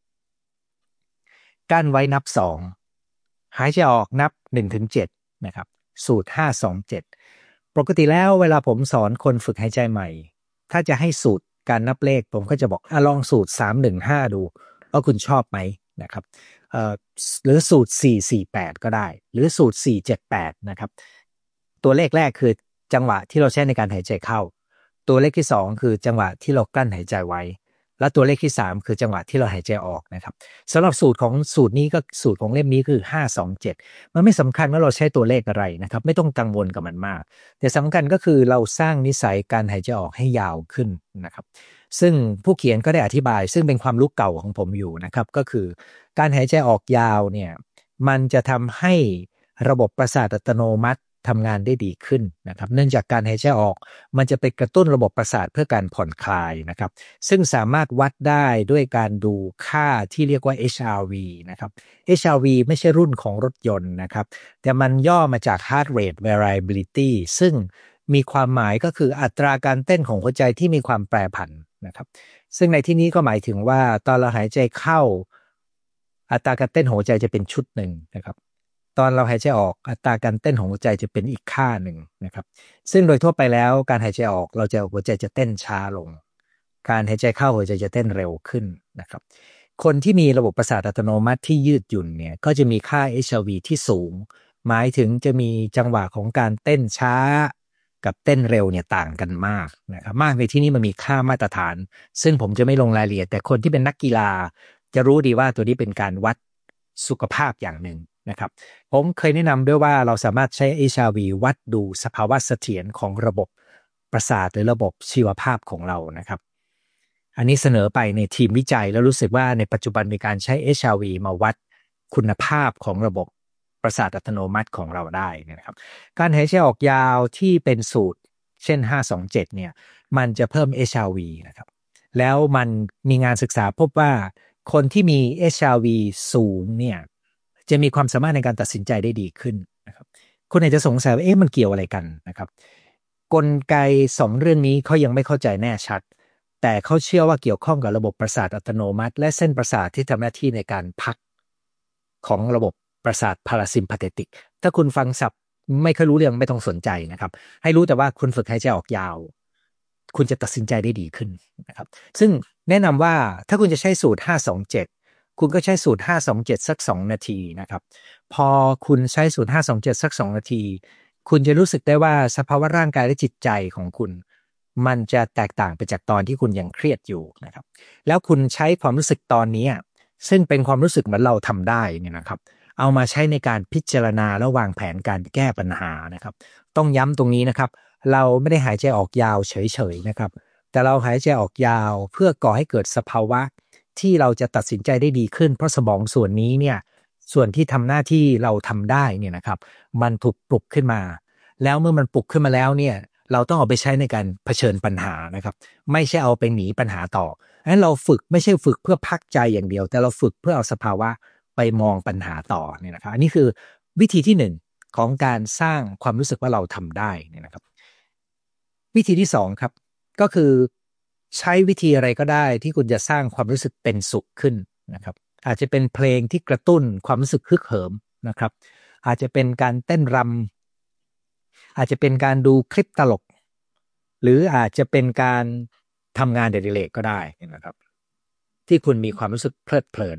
กั้นไว้นับสองหายใจออกนับ หนึ่งถึงเจ็ดนะครับสูตรห้า สอง เจ็ดปกติแล้วเวลาผมสอนคนฝึกหายใจใหม่ถ้าจะให้สูตรการนับเลขผมก็จะบอกอ่ะลองสูตรสาม หนึ่ง ห้าดูว่าคุณชอบไหมนะครับเอ่อหรือสูตรสี่ สี่ แปดก็ได้หรือสูตรสี่ เจ็ด แปดนะครับตัวเลขแรกคือจังหวะที่เราใช้ในการหายใจเข้าตัวเลขที่สองคือจังหวะที่เรากลั้นหายใจไว้และตัวเลขที่สามคือจังหวะที่เราหายใจออกนะครับสำหรับสูตรของสูตรนี้ก็สูตรของเล่มนี้คือห้า สอง เจ็ดมันไม่สำคัญว่าเราใช้ตัวเลขอะไรนะครับไม่ต้องกังวลกับมันมากแต่สำคัญก็คือเราสร้างนิสัยการหายใจออกให้ยาวขึ้นนะครับซึ่งผู้เขียนก็ได้อธิบายซึ่งเป็นความรู้เก่าของผมอยู่นะครับก็คือการหายใจออกยาวเนี่ยมันจะทำให้ระบบประสาทอัตโนมัติทำงานได้ดีขึ้นนะครับเนื่องจากการหายใจออกมันจะไปกระตุ้นระบบประสาทเพื่อการผ่อนคลายนะครับซึ่งสามารถวัดได้ด้วยการดูค่าที่เรียกว่า เอช อาร์ วี นะครับ เอช อาร์ วี ไม่ใช่รุ่นของรถยนต์นะครับแต่มันย่อมาจาก Heart Rate Variability ซึ่งมีความหมายก็คืออัตราการเต้นของหัวใจที่มีความแปรผันนะครับซึ่งในที่นี้ก็หมายถึงว่าตอนเราหายใจเข้าอัตราการเต้นของหัวใจจะเป็นชุดหนึ่งนะครับตอนเราหายใจออกอัตราการเต้นของหัวใจจะเป็นอีกค่าหนึ่งนะครับซึ่งโดยทั่วไปแล้วการหายใจออกเราจะหัวใจจะเต้นช้าลงการหายใจเข้าหัวใจจะเต้นเร็วขึ้นนะครับคนที่มีระบบประสาทอัตโนมัติที่ยืดหยุ่นเนี่ยก็จะมีค่า เอช อาร์ วี ที่สูงหมายถึงจะมีจังหวะของการเต้นช้ากับเต้นเร็วเนี่ยต่างกันมากนะครับมากในที่นี้มันมีค่ามาตรฐานซึ่งผมจะไม่ลงรายละเอียดแต่คนที่เป็นนักกีฬาจะรู้ดีว่าตัวนี้เป็นการวัดสุขภาพอย่างหนึ่งนะครับผมเคยแนะนำด้วยว่าเราสามารถใช้ เอช อาร์ วี วัดดูสภาวะเสถียรของระบบประสาทหรือระบบชีวภาพของเรานะครับอันนี้เสนอไปในทีมวิจัยแล้วรู้สึกว่าในปัจจุบันมีการใช้ เอช อาร์ วี มาวัดคุณภาพของระบบประสาทอัตโนมัติของเราได้นะครับการหายใจออกยาวที่เป็นสูตรเช่นห้า สอง เจ็ดเนี่ยมันจะเพิ่ม เอช อาร์ วี นะครับแล้วมันมีงานศึกษาพบว่าคนที่มี เอช อาร์ วี สูงเนี่ยจะมีความสามารถในการตัดสินใจได้ดีขึ้นนะครับคุณอาจจะสงสัยว่าเอ๊ะมันเกี่ยวอะไรกันนะครับกลไกสองเรื่องนี้เขายังไม่เข้าใจแน่ชัดแต่เขาเชื่อว่าเกี่ยวข้องกับระบบประสาทอัตโนมัติและเส้นประสาทที่ทำหน้าที่ในการพักของระบบประสาทพาราซิมพาเทติกถ้าคุณฟังศัพท์ไม่ค่อยรู้เรื่องไม่ต้องสนใจนะครับให้รู้แต่ว่าคุณฝึกหายใจออกยาวคุณจะตัดสินใจได้ดีขึ้นนะครับซึ่งแนะนำว่าถ้าคุณจะใช้สูตรห้า สอง เจ็ดคุณก็ใช้สูตรห้า สอง เจ็ดสักสองนาทีนะครับพอคุณใช้สูตรห้า สอง เจ็ดสักสองนาทีคุณจะรู้สึกได้ว่าสภาวะร่างกายและจิตใจของคุณมันจะแตกต่างไปจากตอนที่คุณยังเครียดอยู่นะครับแล้วคุณใช้ความรู้สึกตอนนี้ซึ่งเป็นความรู้สึกเหมือนเราทำได้เนี่ยนะครับเอามาใช้ในการพิจารณาและวางแผนการแก้ปัญหานะครับต้องย้ำตรงนี้นะครับเราไม่ได้หายใจออกยาวเฉยๆนะครับแต่เราหายใจออกยาวเพื่อก่อให้เกิดสภาวะที่เราจะตัดสินใจได้ดีขึ้นเพราะสมองส่วนนี้เนี่ยส่วนที่ทำหน้าที่เราทำได้เนี่ยนะครับมันถูกปลุกขึ้นมาแล้วเมื่อมันปลุกขึ้นมาแล้วเนี่ยเราต้องเอาไปใช้ในการเผชิญปัญหานะครับไม่ใช่เอาไปหนีปัญหาต่องั้นเราฝึกไม่ใช่ฝึกเพื่อพักใจอย่างเดียวแต่เราฝึกเพื่อเอาสภาวะไปมองปัญหาต่อเนี่ยนะครับอันนี้คือวิธีที่หนึ่งของการสร้างความรู้สึกว่าเราทำได้เนี่ยนะครับวิธีที่สองครับก็คือใช้วิธีอะไรก็ได้ที่คุณจะสร้างความรู้สึกเป็นสุขขึ้นนะครับอาจจะเป็นเพลงที่กระตุ้นความรู้สึกฮึกเหิมนะครับอาจจะเป็นการเต้นรำอาจจะเป็นการดูคลิปตลกหรืออาจจะเป็นการทำงานเดลิเรกก็ได้นะครับที่คุณมีความรู้สึกเพลิดเพลิน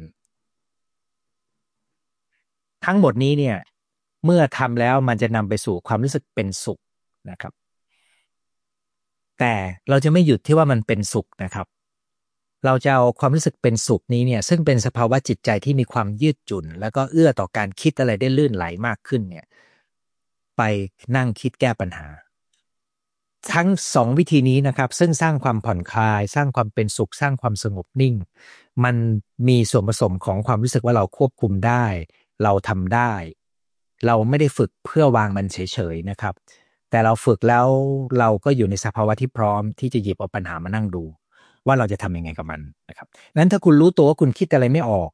ทั้งหมดนี้เนี่ยเมื่อทำแล้วมันจะนำไปสู่ความรู้สึกเป็นสุขนะครับแต่เราจะไม่หยุดที่ว่ามันเป็นสุขนะครับเราจะเอาความรู้สึกเป็นสุขนี้เนี่ยซึ่งเป็นสภาวะจิตใจที่มีความยืดหยุ่นแล้วก็เอื้อต่อการคิดอะไรได้ลื่นไหลมากขึ้นเนี่ยไปนั่งคิดแก้ปัญหาทั้งสองวิธีนี้นะครับซึ่งสร้างความผ่อนคลายสร้างความเป็นสุขสร้างความสงบนิ่งมันมีส่วนผสมของความรู้สึกว่าเราควบคุมได้เราทำได้เราไม่ได้ฝึกเพื่อวางมันเฉยๆนะครับแต่เราฝึกแล้วเราก็อยู่ในสภาวะที่พร้อมที่จะหยิบเอาปัญหามานั่งดูว่าเราจะทำยังไงกับมันนะครับนั้นถ้าคุณรู้ตัวว่าคุณคิดอะไรไม่ออก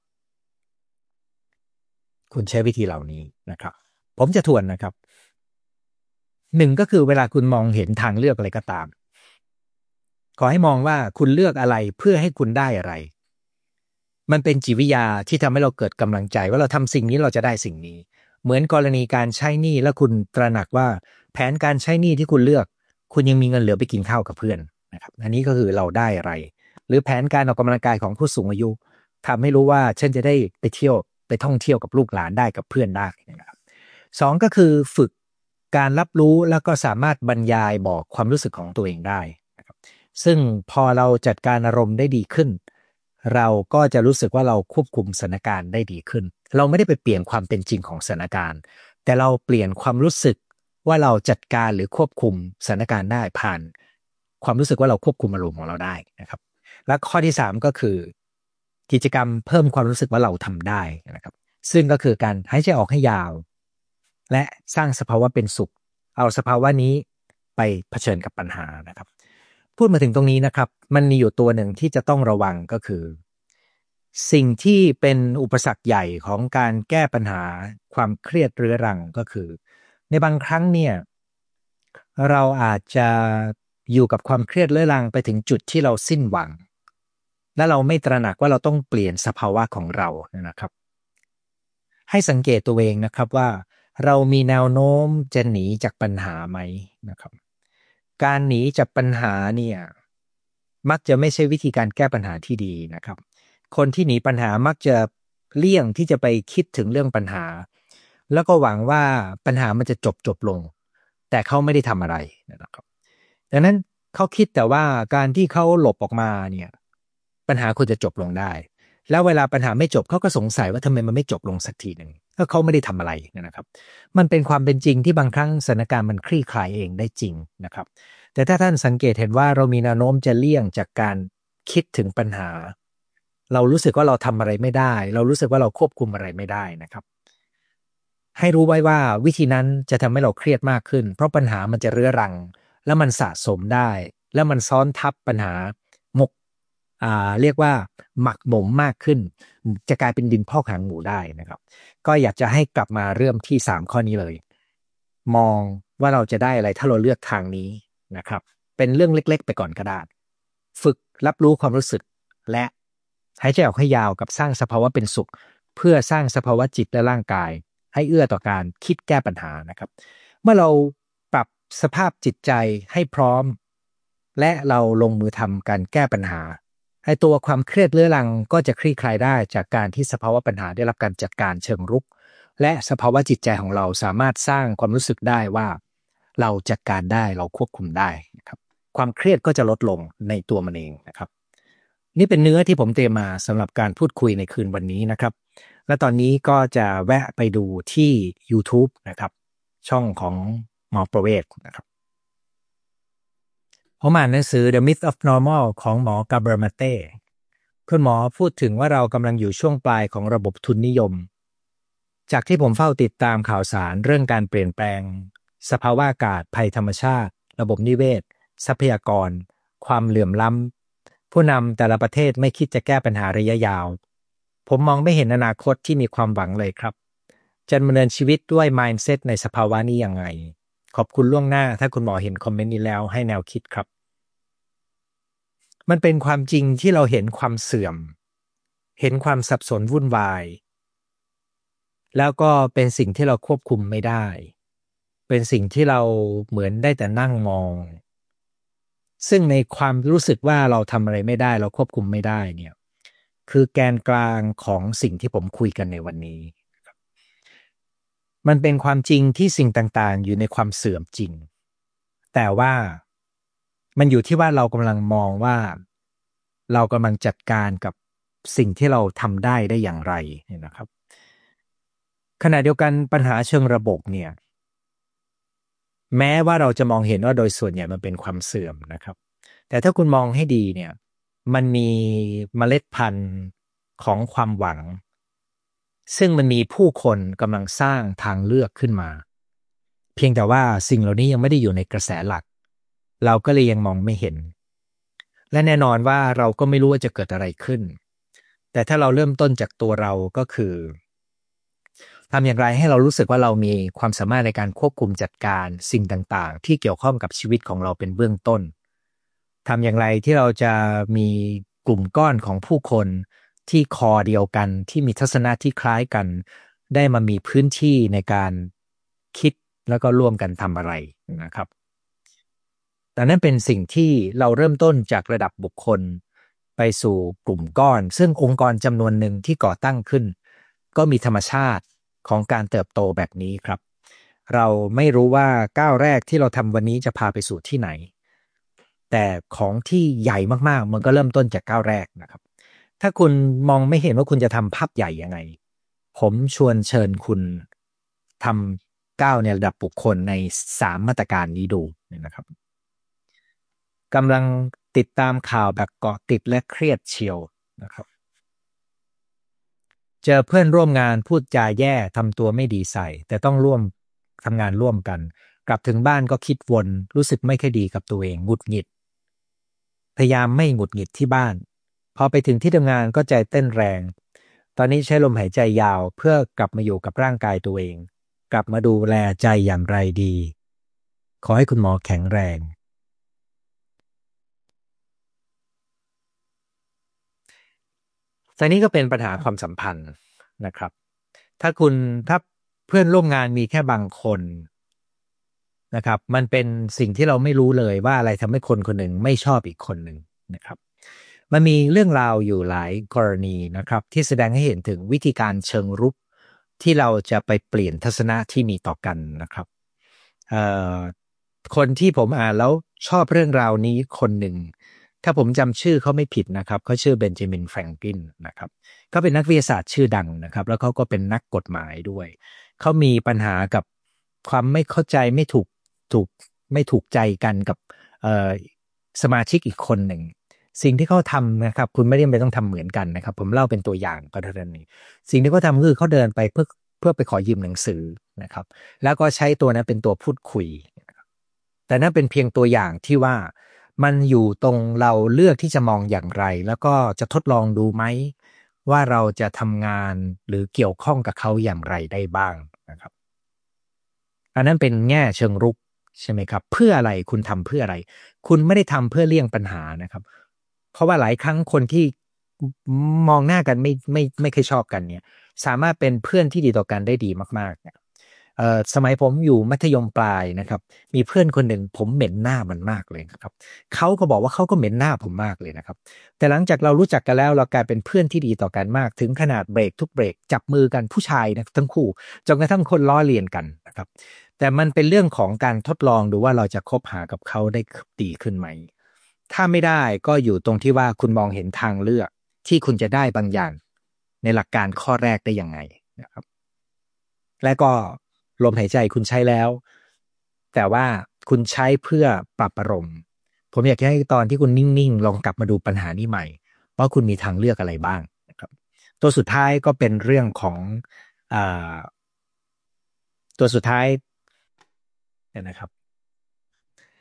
คุณใช้วิธีเหล่านี้นะครับผมจะทวนนะครับหนึ่งก็คือเวลาคุณมองเห็นทางเลือกอะไรก็ตามขอให้มองว่าคุณเลือกอะไรเพื่อให้คุณได้อะไรมันเป็นจิตวิทยาที่ทำให้เราเกิดกำลังใจว่าเราทำสิ่งนี้เราจะได้สิ่งนี้เหมือนกรณีการใช้หนี้แล้วคุณตระหนักว่าแผนการใช้หนี้ที่คุณเลือกคุณยังมีเงินเหลือไปกินข้าวกับเพื่อนนะครับอันนี้ก็คือเราได้อะไรหรือแผนการออกกำลังกายของผู้สูงอายุทำให้รู้ว่าฉันจะได้ไปเที่ยวไปท่องเที่ยวกับลูกหลานได้กับเพื่อนได้นะครับสองก็คือฝึกการรับรู้แล้วก็สามารถบรรยายบอกความรู้สึกของตัวเองได้นะครับซึ่งพอเราจัดการอารมณ์ได้ดีขึ้นเราก็จะรู้สึกว่าเราควบคุมสถานการณ์ได้ดีขึ้นเราไม่ได้ไปเปลี่ยนความเป็นจริงของสถานการณ์แต่เราเปลี่ยนความรู้สึกว่าเราจัดการหรือควบคุมสถานการณ์ได้ผ่านความรู้สึกว่าเราควบคุมอารมณ์ของเราได้นะครับและข้อที่สามก็คือกิจกรรมเพิ่มความรู้สึกว่าเราทำได้นะครับซึ่งก็คือการหายใจออกให้ยาวและสร้างสภาวะเป็นสุขเอาสภาวะนี้ไปเผชิญกับปัญหานะครับพูดมาถึงตรงนี้นะครับมันมีอยู่ตัวหนึ่งที่จะต้องระวังก็คือสิ่งที่เป็นอุปสรรคใหญ่ของการแก้ปัญหาความเครียดเรื้อรังก็คือในบางครั้งเนี่ยเราอาจจะอยู่กับความเครียดเรื้อรังไปถึงจุดที่เราสิ้นหวังและเราไม่ตระหนักว่าเราต้องเปลี่ยนสภาวะของเรานะครับให้สังเกตตัวเองนะครับว่าเรามีแนวโน้มจะหนีจากปัญหาไหมนะครับการหนีจากปัญหาเนี่ยมักจะไม่ใช่วิธีการแก้ปัญหาที่ดีนะครับคนที่หนีปัญหามักจะเลี่ยงที่จะไปคิดถึงเรื่องปัญหาแล้วก็หวังว่าปัญหามันจะจบจบลงแต่เขาไม่ได้ทำอะไรนะครับดังนั้นเขาคิดแต่ว่าการที่เขาหลบออกมาเนี่ยปัญหาควรจะจบลงได้แล้วเวลาปัญหาไม่จบเขาก็สงสัยว่าทำไมมันไม่จบลงสักทีหนึ่งก็เขาไม่ได้ทำอะไรนะครับมันเป็นความเป็นจริงที่บางครั้งสถานการณ์มันคลี่คลายเองได้จริงนะครับแต่ถ้าท่านสังเกตเห็นว่าเรามีแนวโน้มจะเลี่ยงจากการคิดถึงปัญหาเรารู้สึกว่าเราทำอะไรไม่ได้เรารู้สึกว่าเราควบคุมอะไรไม่ได้นะครับให้รู้ไว้ว่าวิธีนั้นจะทำให้เราเครียดมากขึ้นเพราะปัญหามันจะเรื้อรังแล้วมันสะสมได้แล้วมันซ้อนทับปัญหาหมกอ่าเรียกว่าหมักหมมมากขึ้นจะกลายเป็นดินพอกหางหมูได้นะครับก็อยากจะให้กลับมาเริ่มที่สามข้อนี้เลยมองว่าเราจะได้อะไรถ้าเราเลือกทางนี้นะครับเป็นเรื่องเล็กๆไปก่อนก็ได้ฝึกรับรู้ความรู้สึกและหายใจออกให้ยาวกับสร้างสภาวะเป็นสุขเพื่อสร้างสภาวะจิตและร่างกายให้เอื้อต่อการคิดแก้ปัญหานะครับเมื่อเราปรับสภาพจิตใจให้พร้อมและเราลงมือทำการแก้ปัญหาให้ตัวความเครียดเรื้อรังก็จะคลี่คลายได้จากการที่สภาวะปัญหาได้รับการจัดการเชิงรุกและสภาวะจิตใจของเราสามารถสร้างความรู้สึกได้ว่าเราจัดการได้เราควบคุมได้นะครับความเครียดก็จะลดลงในตัวมันเองนะครับนี่เป็นเนื้อที่ผมเตรียมมาสำหรับการพูดคุยในคืนวันนี้นะครับและตอนนี้ก็จะแวะไปดูที่ YouTube นะครับช่องของหมอประเวศนะครับผมอ่านหนังสือ The Myth of Normal ของหมอกาเบรมาเต้คุณหมอพูดถึงว่าเรากำลังอยู่ช่วงปลายของระบบทุนนิยมจากที่ผมเฝ้าติดตามข่าวสารเรื่องการเปลี่ยนแปลงสภาวะอากาศภัยธรรมชาติระบบนิเวศทรัพยากรความเหลื่อมล้ำผู้นำแต่ละประเทศไม่คิดจะแก้ปัญหาระยะยาวผมมองไม่เห็นอนาคตที่มีความหวังเลยครับจะดำเนินชีวิตด้วย mindset ในสภาวะนี้ยังไงขอบคุณล่วงหน้าถ้าคุณหมอเห็นคอมเมนต์นี้แล้วให้แนวคิดครับมันเป็นความจริงที่เราเห็นความเสื่อมเห็นความสับสนวุ่นวายแล้วก็เป็นสิ่งที่เราควบคุมไม่ได้เป็นสิ่งที่เราเหมือนได้แต่นั่งมองซึ่งในความรู้สึกว่าเราทำอะไรไม่ได้เราควบคุมไม่ได้เนี่ยคือแกนกลางของสิ่งที่ผมคุยกันในวันนี้มันเป็นความจริงที่สิ่งต่างๆอยู่ในความเสื่อมจริงแต่ว่ามันอยู่ที่ว่าเรากำลังมองว่าเรากำลังจัดการกับสิ่งที่เราทำได้ได้อย่างไรเนี่ยนะครับขณะเดียวกันปัญหาเชิงระบบเนี่ยแม้ว่าเราจะมองเห็นว่าโดยส่วนใหญ่มันเป็นความเสื่อมนะครับแต่ถ้าคุณมองให้ดีเนี่ยมันมีเมล็ดพันธุ์ของความหวังซึ่งมันมีผู้คนกำลังสร้างทางเลือกขึ้นมาเพียงแต่ว่าสิ่งเหล่านี้ยังไม่ได้อยู่ในกระแสหลักเราก็เลยยังมองไม่เห็นและแน่นอนว่าเราก็ไม่รู้ว่าจะเกิดอะไรขึ้นแต่ถ้าเราเริ่มต้นจากตัวเราก็คือทำอย่างไรให้เรารู้สึกว่าเรามีความสามารถในการควบคุมจัดการสิ่งต่างๆที่เกี่ยวข้องกับชีวิตของเราเป็นเบื้องต้นทำอย่างไรที่เราจะมีกลุ่มก้อนของผู้คนที่คอเดียวกันที่มีทัศนะที่คล้ายกันได้มามีพื้นที่ในการคิดแล้วก็ร่วมกันทำอะไรนะครับแต่นั่นเป็นสิ่งที่เราเริ่มต้นจากระดับบุคคลไปสู่กลุ่มก้อนซึ่งองค์กรจำนวนหนึ่งที่ก่อตั้งขึ้นก็มีธรรมชาติของการเติบโตแบบนี้ครับเราไม่รู้ว่าก้าวแรกที่เราทำวันนี้จะพาไปสู่ที่ไหนแต่ของที่ใหญ่มากๆมันก็เริ่มต้นจากก้าวแรกนะครับถ้าคุณมองไม่เห็นว่าคุณจะทำภาพใหญ่ยังไงผมชวนเชิญคุณทำก้าวในระดับบุคคลในสามมาตรการนี้ดูนะครับกำลังติดตามข่าวแบบเกาะติดและเครียดเชียวนะครับเจอเพื่อนร่วมงานพูดจาแย่ทำตัวไม่ดีใส่แต่ต้องร่วมทำงานร่วมกันกลับถึงบ้านก็คิดวนรู้สึกไม่ค่อยดีกับตัวเองหงุดหงิดพยายามไม่หงุดหงิดที่บ้านพอไปถึงที่ทำงานก็ใจเต้นแรงตอนนี้ใช้ลมหายใจยาวเพื่อกลับมาอยู่กับร่างกายตัวเองกลับมาดูแลใจอย่างไรดีขอให้คุณหมอแข็งแรงแต่นี้ก็เป็นปัญหาความสัมพันธ์นะครับถ้าคุณถ้าเพื่อนร่วมงานมีแค่บางคนนะครับมันเป็นสิ่งที่เราไม่รู้เลยว่าอะไรทำให้คนคนหนึ่งไม่ชอบอีกคนหนึ่งนะครับมันมีเรื่องราวอยู่หลายกรณีนะครับที่แสดงให้เห็นถึงวิธีการเชิงรุกที่เราจะไปเปลี่ยนทัศนะที่มีต่อกันนะครับเอ่อคนที่ผมอ่านแล้วชอบเรื่องราวนี้คนหนึ่งถ้าผมจำชื่อเขาไม่ผิดนะครับเขาชื่อเบนจามินแฟรงกลินนะครับเขาเป็นนักวิทยาศาสตร์ชื่อดังนะครับแล้วเขาก็เป็นนักกฎหมายด้วยเขามีปัญหากับความไม่เข้าใจไม่ถูกถูกไม่ถูกใจกันกับเอ่อสมาชิกอีกคนหนึ่งสิ่งที่เขาทำนะครับคุณไม่ได้ไม่ต้องทำเหมือนกันนะครับผมเล่าเป็นตัวอย่างก็เท่านั้นเองสิ่งที่เขาทำคือเขาเดินไปเพื่อเพื่อไปขอยืมหนังสือนะครับแล้วก็ใช้ตัวนั้นเป็นตัวพูดคุยแต่นั่นเป็นเพียงตัวอย่างที่ว่ามันอยู่ตรงเราเลือกที่จะมองอย่างไรแล้วก็จะทดลองดูไหมว่าเราจะทำงานหรือเกี่ยวข้องกับเขาอย่างไรได้บ้างนะครับอันนั้นเป็นแง่เชิงรุกใช่ไหมครับเพื่ออะไรคุณทำเพื่ออะไรคุณไม่ได้ทำเพื่อเลี่ยงปัญหานะครับเพราะว่าหลายครั้งคนที่มองหน้ากันไม่ไม่ไม่เคยชอบกันเนี่ยสามารถเป็นเพื่อนที่ดีต่อกันได้ดีมากๆเนี่ยเอ่อสมัยผมอยู่มัธยมปลายนะครับมีเพื่อนคนหนึ่งผมเหม็นหน้ามันมากเลยนะครับเขาก็บอกว่าเขาก็เหม็นหน้าผมมากเลยนะครับแต่หลังจากเรารู้จักกันแล้วเรากลายเป็นเพื่อนที่ดีต่อกันมากถึงขนาดเบรกทุกเบรกจับมือกันผู้ชายนะทั้งคู่จนกระทั่งคนล้อเลียนกันนะครับแต่มันเป็นเรื่องของการทดลองดูว่าเราจะคบหากับเขาได้ดีขึ้นไหมถ้าไม่ได้ก็อยู่ตรงที่ว่าคุณมองเห็นทางเลือกที่คุณจะได้บางอย่างในหลักการข้อแรกได้ยังไงนะครับและก็ลมหายใจคุณใช้แล้วแต่ว่าคุณใช้เพื่อปรับอารมณ์ผมอยากให้ตอนที่คุณนิ่งๆลองกลับมาดูปัญหานี้ใหม่ว่าคุณมีทางเลือกอะไรบ้างนะครับตัวสุดท้ายก็เป็นเรื่องของอ่าตัวสุดท้ายเนี่ยนะครับ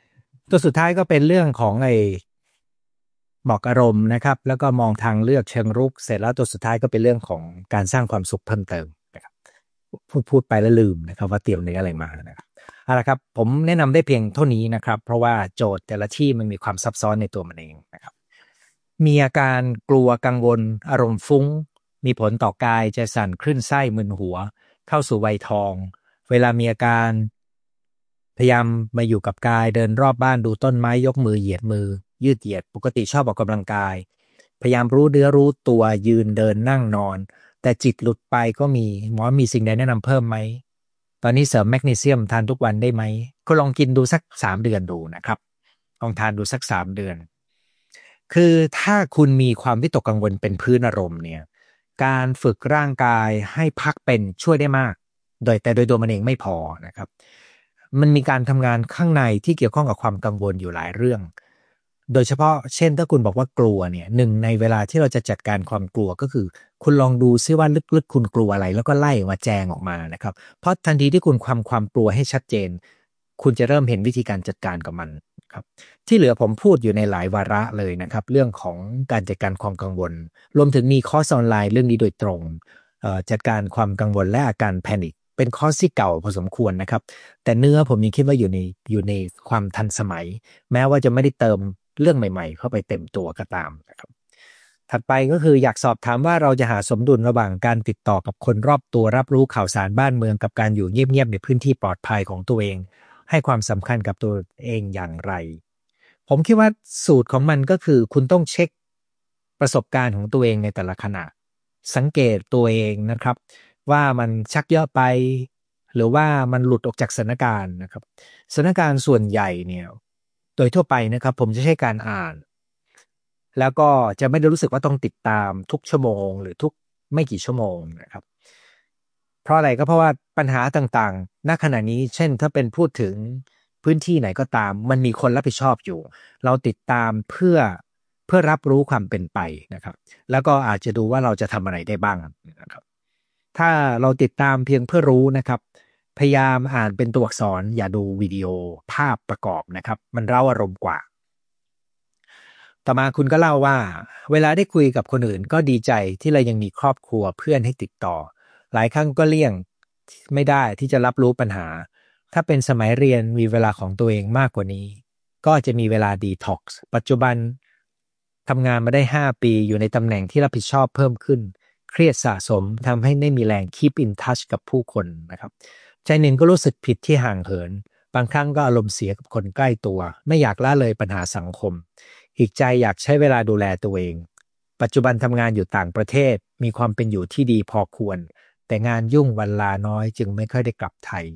ตัวสุดท้ายก็เป็นเรื่องของไอ้บอกอารมณ์นะครับแล้วก็มองทางเลือกเชิงรุกเสร็จแล้วตัวสุดท้ายก็เป็นเรื่องของการสร้างความสุขเพิ่มเติมนะครับพูดพูดไปแล้วลืมนะครับว่าเตรียมเนื้ออะไรมานะครับเอาละครับผมแนะนำได้เพียงเท่านี้นะครับเพราะว่าโจทย์แต่ละที่มันมีความซับซ้อนในตัวมันเองนะครับมีอาการกลัวกังวลอารมณ์ฟุ้งมีผลต่อกายใจสั่นคลื่นไส้มึนหัวเข้าสู่วัยทองเวลามีอาการพยายามมาอยู่กับกายเดินรอบบ้านดูต้นไม้ยกมือเหยียดมือยืดเหยียดปกติชอบออกกำลังกายพยายามรู้เนื้อรู้ตัวยืนเดินนั่งนอนแต่จิตหลุดไปก็มีหมอมีสิ่งใดแนะนำเพิ่มไหมตอนนี้เสริมแมกนีเซียมทานทุกวันได้ไหมก็ลองกินดูสักสามเดือนดูนะครับลองทานดูสักสามเดือนคือถ้าคุณมีความวิตกกังวลเป็นพื้นอารมณ์เนี่ยการฝึกร่างกายให้พักเป็นช่วยได้มากโดยแต่โดยตัวมันเองไม่พอนะครับมันมีการทำงานข้างในที่เกี่ยวข้องกับความกังวลอยู่หลายเรื่องโดยเฉพาะเช่นถ้าคุณบอกว่ากลัวเนี่ยหนึ่งในเวลาที่เราจะจัดการความกลัวก็คือคุณลองดูซิว่าลึกๆคุณกลัวอะไรแล้วก็ไล่มาแจงออกมานะครับเพราะทันทีที่คุณความความกลัวให้ชัดเจนคุณจะเริ่มเห็นวิธีการจัดการกับมันครับที่เหลือผมพูดอยู่ในหลายวาระเลยนะครับเรื่องของการจัดการความกังวลรวมถึงมีคอร์สออนไลน์เรื่องนี้โดยตรงจัดการความกังวลและอาการแพนิคเป็นคอร์สที่เก่าพอสมควรนะครับแต่เนื้อผมยังคิดว่าอยู่ในอยู่ในความทันสมัยแม้ว่าจะไม่ได้เติมเรื่องใหม่ๆเข้าไปเต็มตัวก็ตามนะครับถัดไปก็คืออยากสอบถามว่าเราจะหาสมดุลระหว่างการติดต่อกับคนรอบตัวรับรู้ข่าวสารบ้านเมืองกับการอยู่เงียบๆในพื้นที่ปลอดภัยของตัวเองให้ความสำคัญกับตัวเองอย่างไรผมคิดว่าสูตรของมันก็คือคุณต้องเช็คประสบการณ์ของตัวเองในแต่ละขณะสังเกตตัวเองนะครับว่ามันชักเยอะไปหรือว่ามันหลุดออกจากสถานการณ์นะครับสถานการณ์ส่วนใหญ่เนี่ยโดยทั่วไปนะครับผมจะใช้การอ่านแล้วก็จะไม่ได้รู้สึกว่าต้องติดตามทุกชั่วโมงหรือทุกไม่กี่ชั่วโมงนะครับเพราะอะไรก็เพราะว่าปัญหาต่างๆณขณะนี้เช่นถ้าเป็นพูดถึงพื้นที่ไหนก็ตามมันมีคนรับผิดชอบอยู่เราติดตามเพื่อเพื่อรับรู้ความเป็นไปนะครับแล้วก็อาจจะดูว่าเราจะทำอะไรได้บ้างนะครับถ้าเราติดตามเพียงเพื่อรู้นะครับพยายามอ่านเป็นตัวอักษรอย่าดูวิดีโอภาพประกอบนะครับมันเร้าอารมณ์กว่าต่อมาคุณก็เล่าว่าเวลาได้คุยกับคนอื่นก็ดีใจที่เรายังมีครอบครัวเพื่อนให้ติดต่อหลายครั้งก็เลี่ยงไม่ได้ที่จะรับรู้ปัญหาถ้าเป็นสมัยเรียนมีเวลาของตัวเองมากกว่านี้ก็จะมีเวลาดีท็อกซ์ปัจจุบันทำงานมาได้ห้าปีอยู่ในตำแหน่งที่รับผิดชอบเพิ่มขึ้นเครียดสะสมทำให้ไม่มีแรง keep in touch กับผู้คนนะครับใจหนึ่งก็รู้สึกผิดที่ห่างเหินบางครั้งก็อารมณ์เสียกับคนใกล้ตัวไม่อยากละเลยปัญหาสังคมอีกใจอยากใช้เวลาดูแลตัวเองปัจจุบันทำงานอยู่ต่างประเทศมีความเป็นอยู่ที่ดีพอควรแต่งานยุ่งวันลาน้อยจึงไม่ค่อยได้กลับไทย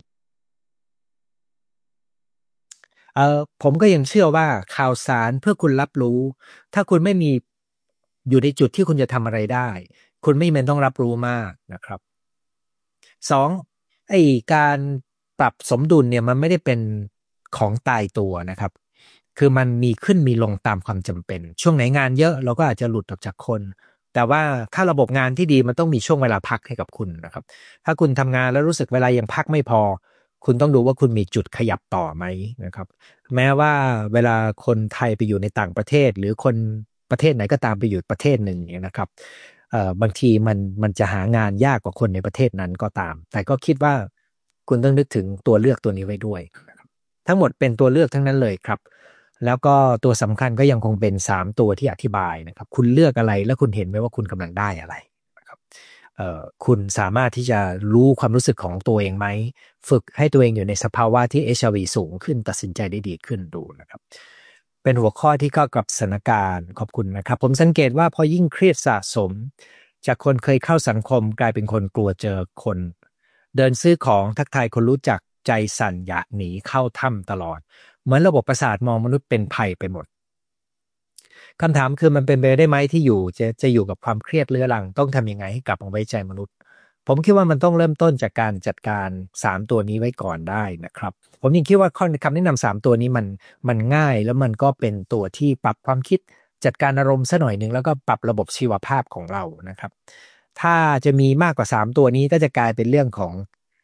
เอ่อผมก็ยังเชื่อว่าข่าวสารเพื่อคุณรับรู้ถ้าคุณไม่มีอยู่ในจุดที่คุณจะทำอะไรได้คุณไม่จำเป็นต้องรับรู้มากนะครับสองไอ้การปรับสมดุลเนี่ยมันไม่ได้เป็นของตายตัวนะครับคือมันมีขึ้นมีลงตามความจำเป็นช่วงไหนงานเยอะเราก็อาจจะหลุดออกจากคนแต่ว่าถ้าระบบงานที่ดีมันต้องมีช่วงเวลาพักให้กับคุณนะครับถ้าคุณทำงานแล้วรู้สึกเวลายังพักไม่พอคุณต้องดูว่าคุณมีจุดขยับต่อไหมนะครับแม้ว่าเวลาคนไทยไปอยู่ในต่างประเทศหรือคนประเทศไหนก็ตามไปอยู่ประเทศหนึ่งเนี่ยนะครับเอ่อบางทีมันมันจะหางานยากกว่าคนในประเทศนั้นก็ตามแต่ก็คิดว่าคุณต้องนึกถึงตัวเลือกตัวนี้ไว้ด้วยนะครับทั้งหมดเป็นตัวเลือกทั้งนั้นเลยครับแล้วก็ตัวสำคัญก็ยังคงเป็นสามตัวที่อธิบายนะครับคุณเลือกอะไรแล้วคุณเห็นไหมว่าคุณกำลังได้อะไรนะครับเอ่อคุณสามารถที่จะรู้ความรู้สึกของตัวเองไหมฝึกให้ตัวเองอยู่ในสภาวะที่ เอช อาร์ วี สูงขึ้นตัดสินใจได้ดีขึ้นดูนะครับเป็นหัวข้อที่เข้ากับสถานการณ์ขอบคุณนะครับผมสังเกตว่าพอยิ่งเครียดสะสมจากคนเคยเข้าสังคมกลายเป็นคนกลัวเจอคนเดินซื้อของทักทายคนรู้จักใจสั่นอยากหนีเข้าถ้ำตลอดเหมือนระบบประสาทมองมนุษย์เป็นภัยไปหมดคำถามคือมันเป็นไปได้ไหมที่อยู่จะจะอยู่กับความเครียดเรื้อรังต้องทำยังไงให้กลับมาไว้ใจมนุษย์ผมคิดว่ามันต้องเริ่มต้นจากการจัดการสามตัวนี้ไว้ก่อนได้นะครับผมยังคิดว่าข้อคำแนะนำสามตัวนี้มันมันง่ายแล้วมันก็เป็นตัวที่ปรับความคิดจัดการอารมณ์ซะหน่อยหนึ่งแล้วก็ปรับระบบชีวภาพของเรานะครับถ้าจะมีมากกว่าสามตัวนี้ก็จะกลายเป็นเรื่องของ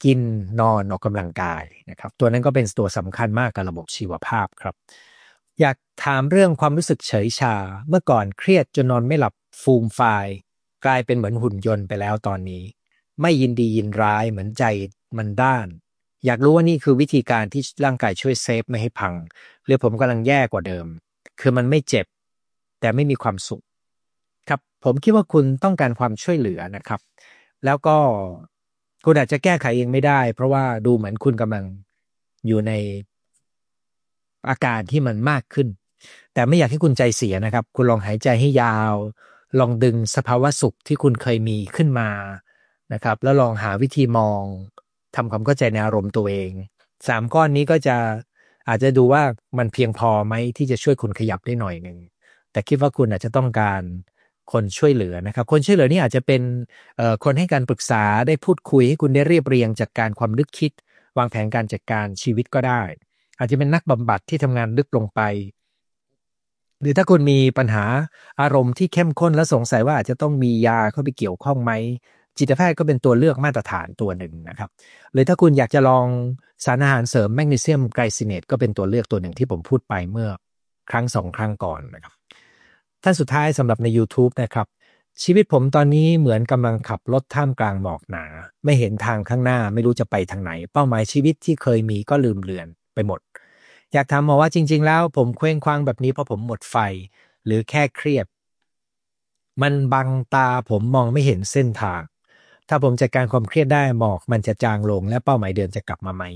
กินนอนออกกำลังกายนะครับตัวนั้นก็เป็นตัวสำคัญมากกับระบบชีวภาพครับอยากถามเรื่องความรู้สึกเฉยชาเมื่อก่อนเครียดจนนอนไม่หลับฟูมฟายกลายเป็นเหมือนหุ่นยนต์ไปแล้วตอนนี้ไม่ยินดียินร้ายเหมือนใจมันด้านอยากรู้ว่านี่คือวิธีการที่ร่างกายช่วยเซฟไม่ให้พังหรือผมกำลังแย่กว่าเดิมคือมันไม่เจ็บแต่ไม่มีความสุขครับผมคิดว่าคุณต้องการความช่วยเหลือนะครับแล้วก็คุณอาจจะแก้ไขเองไม่ได้เพราะว่าดูเหมือนคุณกำลังอยู่ในอาการที่มันมากขึ้นแต่ไม่อยากให้คุณใจเสียนะครับคุณลองหายใจให้ยาวลองดึงสภาวะสุขที่คุณเคยมีขึ้นมานะครับแล้วลองหาวิธีมองทำความเข้าใจในอารมณ์ตัวเองสามก้อนนี้ก็จะอาจจะดูว่ามันเพียงพอไหมที่จะช่วยคุณขยับได้หน่อยหนึ่งแต่คิดว่าคุณอาจจะต้องการคนช่วยเหลือนะครับคนช่วยเหลือนี่อาจจะเป็นเอ่อคนให้การปรึกษาได้พูดคุยให้คุณได้เรียบเรียงจัดการความนึกคิดวางแผนการจัดการชีวิตก็ได้อาจจะเป็นนักบำบัดที่ทำงานลึกลงไปหรือถ้าคุณมีปัญหาอารมณ์ที่เข้มข้นและสงสัยว่าอาจจะต้องมียาเข้าไปเกี่ยวข้องไหมจิตแพทย์ก็เป็นตัวเลือกมาตรฐานตัวหนึ่งนะครับหรือถ้าคุณอยากจะลองสารอาหารเสริมแมกนีเซียมไกลซิเนตก็เป็นตัวเลือกตัวหนึ่งที่ผมพูดไปเมื่อครั้งสองครั้งก่อนนะครับท่านสุดท้ายสำหรับใน YouTube นะครับชีวิตผมตอนนี้เหมือนกำลังขับรถท่ามกลางหมอกหนาไม่เห็นทางข้างหน้าไม่รู้จะไปทางไหนเป้าหมายชีวิตที่เคยมีก็ลืมเลือนไปหมดอยากถามหมอว่าจริงๆแล้วผมเคว้งคว้างแบบนี้เพราะผมหมดไฟหรือแค่เครียดมันบังตาผมมองไม่เห็นเส้นทางถ้าผมจัดการความเครียดได้หมอกมันจะจางลงและเป้าหมายเดิมจะกลับมาไหม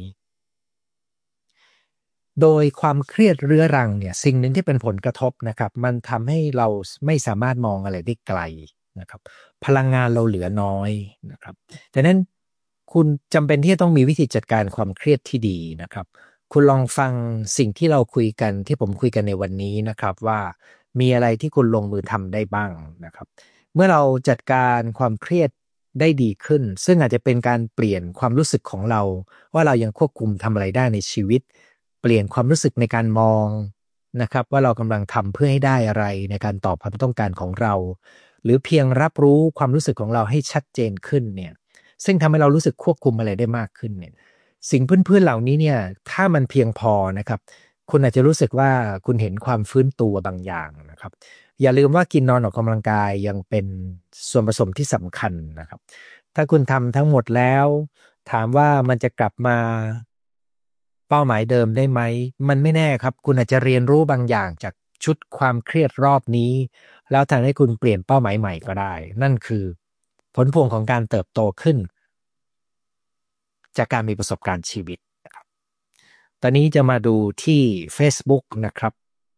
โดยความเครียดเรื้อรังเนี่ยสิ่งหนึ่งที่เป็นผลกระทบนะครับมันทำให้เราไม่สามารถมองอะไรได้ไกลนะครับพลังงานเราเหลือน้อยนะครับดังนั้นคุณจำเป็นที่จะต้องมีวิธีจัดการความเครียดที่ดีนะครับคุณลองฟังสิ่งที่เราคุยกันที่ผมคุยกันในวันนี้นะครับว่ามีอะไรที่คุณลงมือทำได้บ้างนะครับเมื่อเราจัดการความเครียดได้ดีขึ้นซึ่งอาจจะเป็นการเปลี่ยนความรู้สึกของเราว่าเรายังควบคุมทำอะไรได้ในชีวิต เปลี่ยนความรู้สึกในการมองนะครับว่าเรากำลังทำเพื่อให้ได้อะไรในการตอบความต้องการของเราหรือเพียงรับรู้ความรู้สึกของเราให้ชัดเจนขึ้นเนี่ยซึ่งทำให้เรารู้สึกควบคุมอะไรได้มากขึ้นเนี่ยสิ่งพื้นๆเหล่านี้เนี่ยถ้ามันเพียงพอนะครับคุณอาจจะรู้สึกว่าคุณเห็นความฟื้นตัวบางอย่างนะครับอย่าลืมว่ากินนอนออกกำลังกายยังเป็นส่วนผสมที่สำคัญนะครับถ้าคุณทำทั้งหมดแล้วถามว่ามันจะกลับมา เป้าหมายเดิมได้ไหมมันไม่แน่ครับคุณอาจจะเรียนรู้บางอย่างจากชุดความเครียดรอบนี้แล้วทำให้คุณเปลี่ยนเป้าหมายใหม่ก็ได้นั่นคือผลพวงของการเติบโตขึ้นจากการมีประสบการณ์ชีวิตนะครับตอนนี้จะมาดูที่ Facebook นะครับ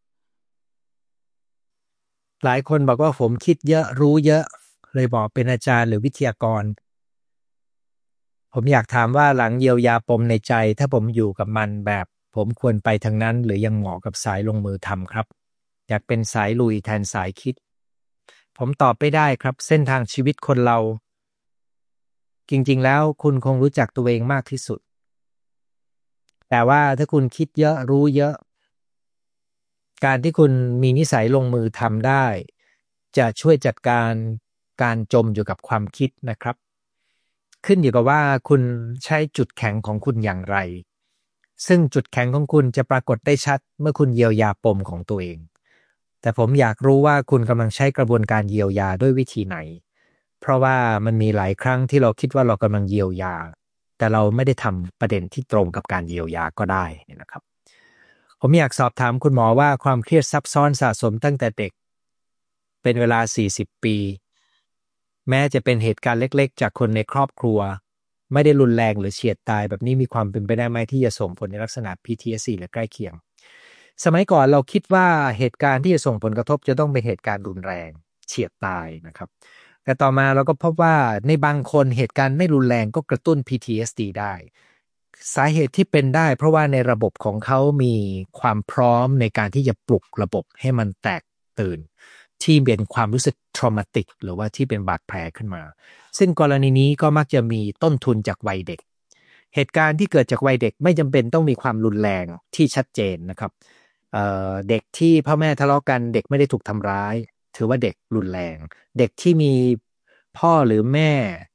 หลายคนบอกว่าผมคิดเยอะรู้เยอะเลยบอกเป็นอาจารย์หรือวิทยากรผมอยากถามว่าหลังเยียวยาปมในใจถ้าผมอยู่กับมันแบบผมควรไปทางนั้นหรือยังเหมาะกับสายลงมือทำครับ อยากเป็นสายลุยแทนสายคิดผมตอบไม่ได้ครับเส้นทางชีวิตคนเราจริงๆแล้วคุณคงรู้จักตัวเองมากที่สุดแต่ว่าถ้าคุณคิดเยอะรู้เยอะการที่คุณมีนิสัยลงมือทำได้จะช่วยจัดการการจมอยู่กับความคิดนะครับขึ้นอยู่กับว่าคุณใช้จุดแข็งของคุณอย่างไรซึ่งจุดแข็งของคุณจะปรากฏได้ชัดเมื่อคุณเยียวยาปมของตัวเอง แต่ผมอยากรู้ว่าคุณกำลังใช้กระบวนการเยียวยาด้วยวิธีไหน เพราะว่ามันมีหลายครั้งที่เราคิดว่าเรากำลังเยียวยา แต่เราไม่ได้ทำประเด็นที่ตรงกับการเยียวยาก็ได้เนี่ยนะครับ ผมอยากสอบถามคุณหมอว่าความเครียดซับซ้อนสะสมตั้งแต่เด็กเป็นเวลาสี่สิบปีแม้จะเป็นเหตุการณ์เล็กๆจากคนในครอบครัวไม่ได้รุนแรงหรือเฉียดตายแบบนี้มีความเป็นไปได้ไหมที่จะส่งผลในลักษณะ พี ที เอส ดี หรือใกล้เคียง สมัยก่อนเราคิดว่าเหตุการณ์ที่จะส่งผลกระทบจะต้องเป็นเหตุการณ์รุนแรงเฉียดตายนะครับแต่ต่อมาเราก็พบว่าในบางคนเหตุการณ์ไม่รุนแรงก็กระตุ้น พี ที เอส ดี ได้สาเหตุที่เป็นได้เพราะว่าในระบบของเขามีความพร้อมในการที่จะปลุกระบบให้มันแตกตื่นที่เป็นความรู้สึก traumatic หรือว่าที่เป็นบาดแผลขึ้นมาซึ่งกรณีนี้ก็มักจะมีต้นทุนจากวัยเด็กเหตุการณ์ที่เกิดจากวัยเด็กไม่จำเป็นต้องมีความรุนแรงที่ชัดเจนนะครับ เอ่อเด็กที่พ่อแม่ทะเลาะกันเด็กไม่ได้ถูกทำร้ายถือว่าเด็กรุนแรงเด็กที่มีพ่อหรือแม่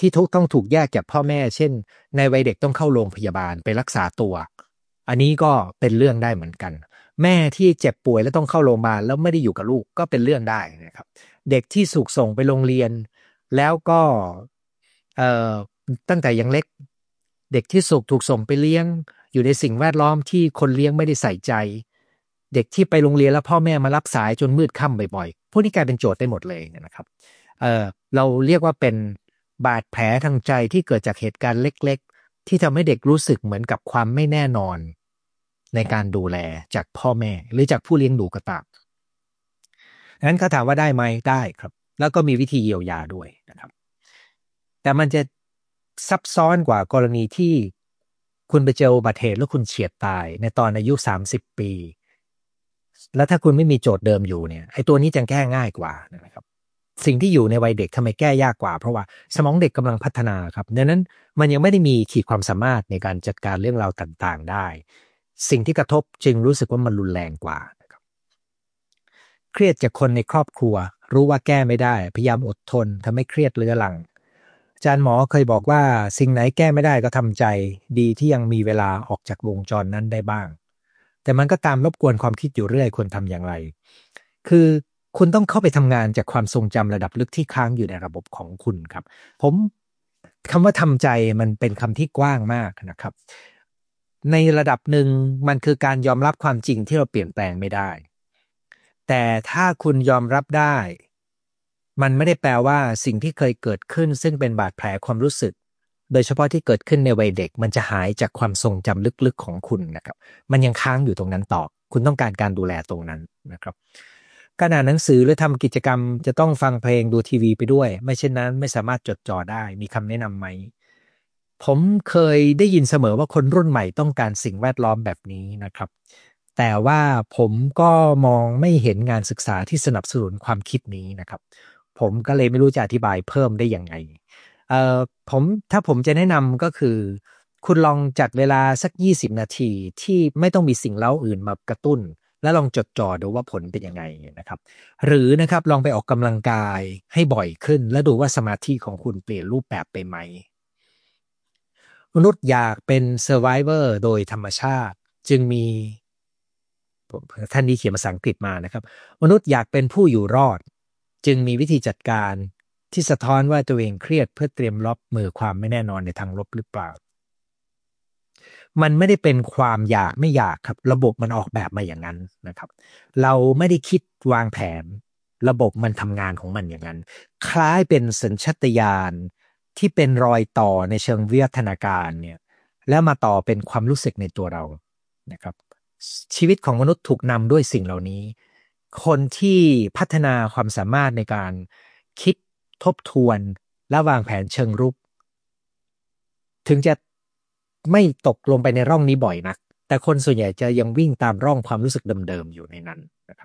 ที่ทุกต้องถูกแยกจากพ่อแม่เช่นในวัยเด็กต้องเข้าโรงพยาบาลไปรักษาตัวอันนี้ก็เป็นเรื่องได้เหมือนกันแม่ที่เจ็บป่วยแล้วต้องเข้าโรงพยาบาลแล้วไม่ได้อยู่กับลูกก็เป็นเรื่องได้นะครับเด็กที่ถูกส่งไปโรงเรียนแล้วก็เอ่อตั้งแต่ยังเล็กเด็กที่สุกถูกส่งไปเลี้ยงอยู่ในสิ่งแวดล้อมที่คนเลี้ยงไม่ได้ใส่ใจเด็กที่ไปโรงเรียนแล้วพ่อแม่มารับสายจนมืดค่ำบ่อยๆพวกนี้กลายเป็นโจทย์ได้หมดเลยนะครับเอ่อเราเรียกว่าเป็นบาดแผลทางใจที่เกิดจากเหตุการณ์เล็กๆที่ทำให้เด็กรู้สึกเหมือนกับความไม่แน่นอนในการดูแลจากพ่อแม่หรือจากผู้เลี้ยงดูก็ตามงั้นเขาถามว่าได้ไหมได้ครับแล้วก็มีวิธีเยียวยาด้วยนะครับแต่มันจะซับซ้อนกว่ากรณีที่คุณไปเจออุบัติเหตุแล้วคุณเฉียดตายในตอนอายุสามสิบปีแล้วถ้าคุณไม่มีโจทย์เดิมอยู่เนี่ยไอ้ตัวนี้จะแก้ง่ายกว่านะครับสิ่งที่อยู่ในวัยเด็กทำไมแก้ยากกว่าเพราะว่าสมองเด็กกำลังพัฒนาครับดังนั้นมันยังไม่ได้มีขีดความสามารถในการจัดการเรื่องราวต่างๆได้สิ่งที่กระทบจึงรู้สึกว่ามันรุนแรงกว่านะครับเครียดจากคนในครอบครัวรู้ว่าแก้ไม่ได้พยายามอดทนทำให้เครียดเรื้อรังอาจารย์หมอเคยบอกว่าสิ่งไหนแก้ไม่ได้ก็ทำใจดีที่ยังมีเวลาออกจากวงจรนั้นได้บ้างแต่มันก็ตามรบกวนความคิดอยู่เรื่อยควรทำอย่างไรคือคุณต้องเข้าไปทำงานจากความทรงจำระดับลึกที่ค้างอยู่ในระบบของคุณครับผมคำว่าทำใจมันเป็นคำที่กว้างมากนะครับในระดับหนึ่งมันคือการยอมรับความจริงที่เราเปลี่ยนแปลงไม่ได้แต่ถ้าคุณยอมรับได้มันไม่ได้แปลว่าสิ่งที่เคยเกิดขึ้นซึ่งเป็นบาดแผลความรู้สึกโดยเฉพาะที่เกิดขึ้นในวัยเด็กมันจะหายจากความทรงจำลึกๆของคุณนะครับมันยังค้างอยู่ตรงนั้นต่อคุณต้องการการดูแลตรงนั้นนะครับการอ่านหนังสือหรือทำกิจกรรมจะต้องฟังเพลงดูทีวีไปด้วยไม่เช่นนั้นไม่สามารถจดจ่อได้มีคำแนะนำไหมผมเคยได้ยินเสมอว่าคนรุ่นใหม่ต้องการสิ่งแวดล้อมแบบนี้นะครับแต่ว่าผมก็มองไม่เห็นงานศึกษาที่สนับสนุนความคิดนี้นะครับผมก็เลยไม่รู้จะอธิบายเพิ่มได้ยังไงเอ่อผมถ้าผมจะแนะนำก็คือคุณลองจัดเวลาสักยี่สิบนาทีที่ไม่ต้องมีสิ่งเร้าอื่นมากระตุ้นแล้วลองจดจ่อดูว่าผลเป็นยังไงนะครับหรือนะครับลองไปออกกำลังกายให้บ่อยขึ้นแล้วดูว่าสมาธิของคุณเปลี่ยนรูปแบบไปไหมมนุษย์อยากเป็น survivor โดยธรรมชาติจึงมีท่านนี้เขียนภาษาอังกฤษมานะครับมนุษย์อยากเป็นผู้อยู่รอดจึงมีวิธีจัดการที่สะท้อนว่าตัวเองเครียดเพื่อเตรียมรับมือความไม่แน่นอนในทางลบหรือเปล่ามันไม่ได้เป็นความอยากไม่อยากครับระบบมันออกแบบมาอย่างนั้นนะครับเราไม่ได้คิดวางแผนระบบมันทำงานของมันอย่างนั้นคล้ายเป็นสัญชาตญาณที่เป็นรอยต่อในเชิงวิวัฒนาการเนี่ยแล้วมาต่อเป็นความรู้สึกในตัวเรานะครับชีวิตของมนุษย์ถูกนำด้วยสิ่งเหล่านี้คนที่พัฒนาความสามารถในการคิดทบทวนและวางแผนเชิงรุกถึงจะไม่ตกลงไปในร่องนี้บ่อยนักแต่คนส่วนใหญ่จะยังวิ่งตามร่องความรู้สึกเดิมๆอยู่ในนั้นนะครับ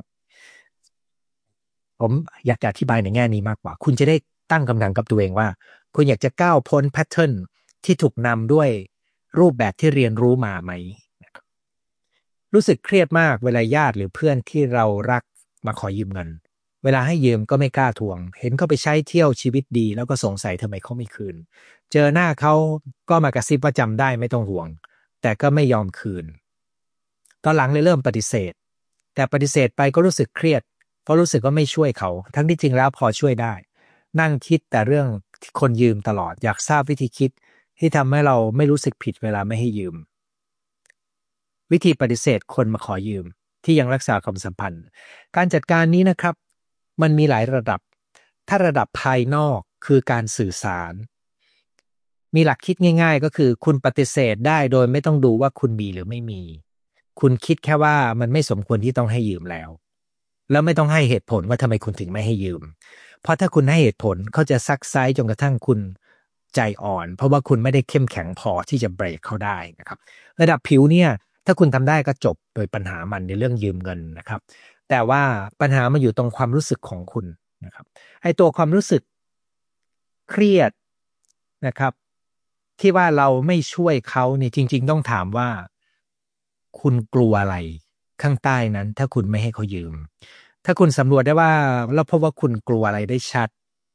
ผมอยากจะอธิบายในแง่นี้มากกว่าคุณจะได้ตั้งคำถามกับตัวเองว่าคุณอยากจะก้าวพ้นแพทเทิร์นที่ถูกนำด้วยรูปแบบที่เรียนรู้มาไหมรู้สึกเครียดมากเวลาญาติหรือเพื่อนที่เรารักมาขอยืมเงินเวลาให้ยืมก็ไม่กล้าทวงเห็นเขาไปใช้เที่ยวชีวิตดีแล้วก็สงสัยทำไมเขาไม่คืนเจอหน้าเขาก็มากระซิบว่าจำได้ไม่ต้องห่วงแต่ก็ไม่ยอมคืนตอนหลังเลยเริ่มปฏิเสธแต่ปฏิเสธไปก็รู้สึกเครียดเพราะรู้สึกว่าไม่ช่วยเขาทั้งที่จริงแล้วพอช่วยได้นั่งคิดแต่เรื่องคนยืมตลอดอยากทราบวิธีคิดที่ทำให้เราไม่รู้สึกผิดเวลาไม่ให้ยืมวิธีปฏิเสธคนมาขอยืมที่ยังรักษาความสัมพันธ์การจัดการนี้นะครับมันมีหลายระดับถ้าระดับภายนอกคือการสื่อสารมีหลักคิดง่ายๆก็คือคุณปฏิเสธได้โดยไม่ต้องดูว่าคุณมีหรือไม่มีคุณคิดแค่ว่ามันไม่สมควรที่ต้องให้ยืมแล้วแล้วไม่ต้องให้เหตุผลว่าทำไมคุณถึงไม่ให้ยืมเพราะถ้าคุณให้เหตุผลเขาจะซักไซจนกระทั่งคุณใจอ่อนเพราะว่าคุณไม่ได้เข้มแข็งพอที่จะเบรกเขาได้นะครับระดับผิวเนี่ยถ้าคุณทำได้ก็จบโดยปัญหามันในเรื่องยืมเงินนะครับแต่ว่าปัญหามันอยู่ตรงความรู้สึกของคุณนะครับไอ้ตัวความรู้สึกเครียดนะครับที่ว่าเราไม่ช่วยเขาเนี่ยจริงๆต้องถามว่าคุณกลัวอะไรข้างใต้นั้นถ้าคุณไม่ให้เขายืมถ้าคุณสำรวจได้ว่าแล้วพบว่าคุณกลัวอะไรได้ชัด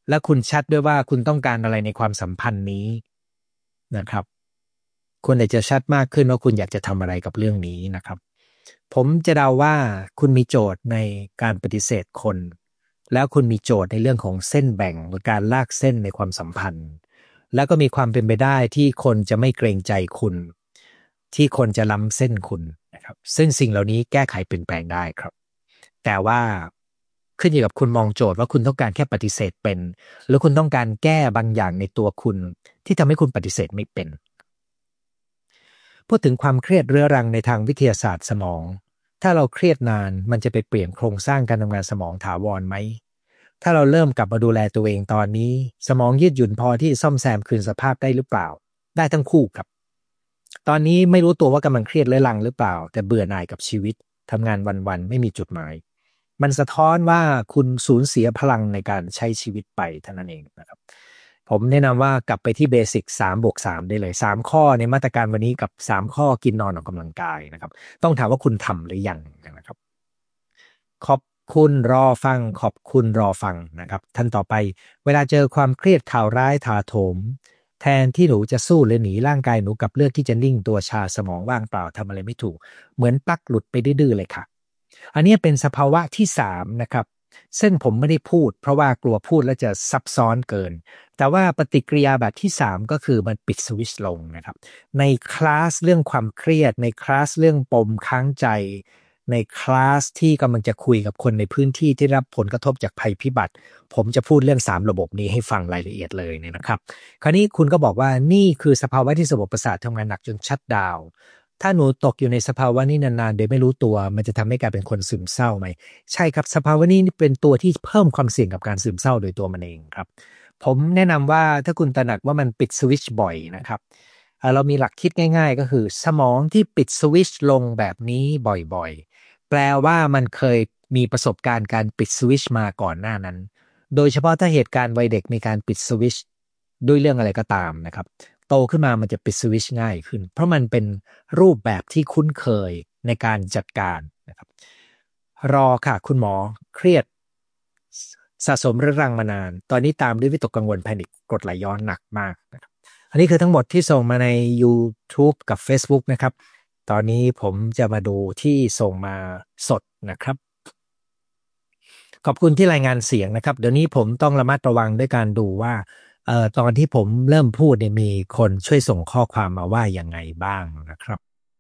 และคุณชัดด้วยว่าคุณต้องการอะไรในความสัมพันธ์นี้นะครับคุณอาจจะชัดมากขึ้นว่าคุณอยากจะทำอะไรกับเรื่องนี้นะครับผมจะเดาว่าคุณมีโจทย์ในการปฏิเสธคนแล้วคุณมีโจทย์ในเรื่องของเส้นแบ่งหรือการลากเส้นในความสัมพันธ์แล้วก็มีความเป็นไปได้ที่คนจะไม่เกรงใจคุณที่คนจะล้ำเส้นคุณนะครับซึ่งสิ่งเหล่านี้แก้ไขเปลี่ยนแปลงได้ครับแต่ว่าขึ้นอยู่กับคุณมองโจทย์ว่าคุณต้องการแค่ปฏิเสธเป็นหรือคุณต้องการแก้บางอย่างในตัวคุณที่ทำให้คุณปฏิเสธไม่เป็นพูดถึงความเครียดเรื้อรังในทางวิทยาศาสตร์สมองถ้าเราเครียดนานมันจะไปเปลี่ยนโครงสร้างการทำงานสมองถาวรไหมถ้าเราเริ่มกลับมาดูแลตัวเองตอนนี้สมองยืดหยุ่นพอที่ซ่อมแซมคืนสภาพได้หรือเปล่าได้ทั้งคู่ครับตอนนี้ไม่รู้ตัวว่ากำลังเครียดเรื้อรังหรือเปล่าแต่เบื่อหน่ายกับชีวิตทำงานวันๆไม่มีจุดหมายมันสะท้อนว่าคุณสูญเสียพลังในการใช้ชีวิตไปเท่านั้นเองนะครับผมแนะนำว่ากลับไปที่เบสิกสามบวกสามได้เลยสามข้อในมาตรการวันนี้กับสามข้อกินนอนออกกำลังกายนะครับต้องถามว่าคุณทำหรือยังนะครับขอบคุณรอฟังขอบคุณรอฟังนะครับท่านต่อไปเวลาเจอความเครียดข่าวร้ายถาโถมแทนที่หนูจะสู้หรือหนีร่างกายหนูกับเลือกที่จะนิ่งตัวชาสมองว่างเปล่าทำอะไรไม่ถูกเหมือนปลั๊กหลุดไปดื้อๆเลยค่ะอันนี้เป็นสภาวะที่สามนะครับซึ่งผมไม่ได้พูดเพราะว่ากลัวพูดแล้วจะซับซ้อนเกินแต่ว่าปฏิกิริยาแบบที่สามก็คือมันปิดสวิตช์ลงนะครับในคลาสเรื่องความเครียดในคลาสเรื่องปมค้างใจในคลาสที่กำลังจะคุยกับคนในพื้นที่ที่รับผลกระทบจากภัยพิบัติผมจะพูดเรื่องสามระบบนี้ให้ฟังรายละเอียดเลยเนี่ยนะครับคราวนี้คุณก็บอกว่านี่คือสภาวะที่ระบบประสาททำงานหนักจนชัตดาวน์ถ้าหนูตกอยู่ในสภาวะนี้นานๆโดยไม่รู้ตัวมันจะทำให้กลายเป็นคนซึมเศร้าไหมใช่ครับสภาวะนี้เป็นตัวที่เพิ่มความเสี่ยงกับการซึมเศร้าโดยตัวมันเองครับผมแนะนำว่าถ้าคุณตระหนักว่ามันปิดสวิตช์บ่อยนะครับเรามีหลักคิดง่ายๆก็คือสมองที่ปิดสวิตช์ลงแบบนี้บ่อยๆแปลว่ามันเคยมีประสบการณ์การปิดสวิตช์มาก่อนหน้านั้นโดยเฉพาะถ้าเหตุการณ์วัยเด็กมีการปิดสวิตช์ด้วยเรื่องอะไรก็ตามนะครับโตขึ้นมามันจะปิดสวิตช์ง่ายขึ้นเพราะมันเป็นรูปแบบที่คุ้นเคยในการจัดการนะครับรอค่ะคุณหมอเครียดสะสมเรื้อรังมานานตอนนี้ตามด้วยวิตกกังวลแพนิคกรดไหลย้อนหนักมากนะครับอันนี้คือทั้งหมดที่ส่งมาใน YouTube กับ Facebook นะครับตอนนี้ผมจะมาดูที่ส่งมาสดนะครับขอบคุณที่รายงานเสียงนะครับเดี๋ยวนี้ผมต้องระมัดระวังด้วยการดูว่าเอ่อตอนที่ผมเริ่มพูดเนี่ยมีคนช่วยส่งข้อความมาว่ายังไงบ้างนะครับ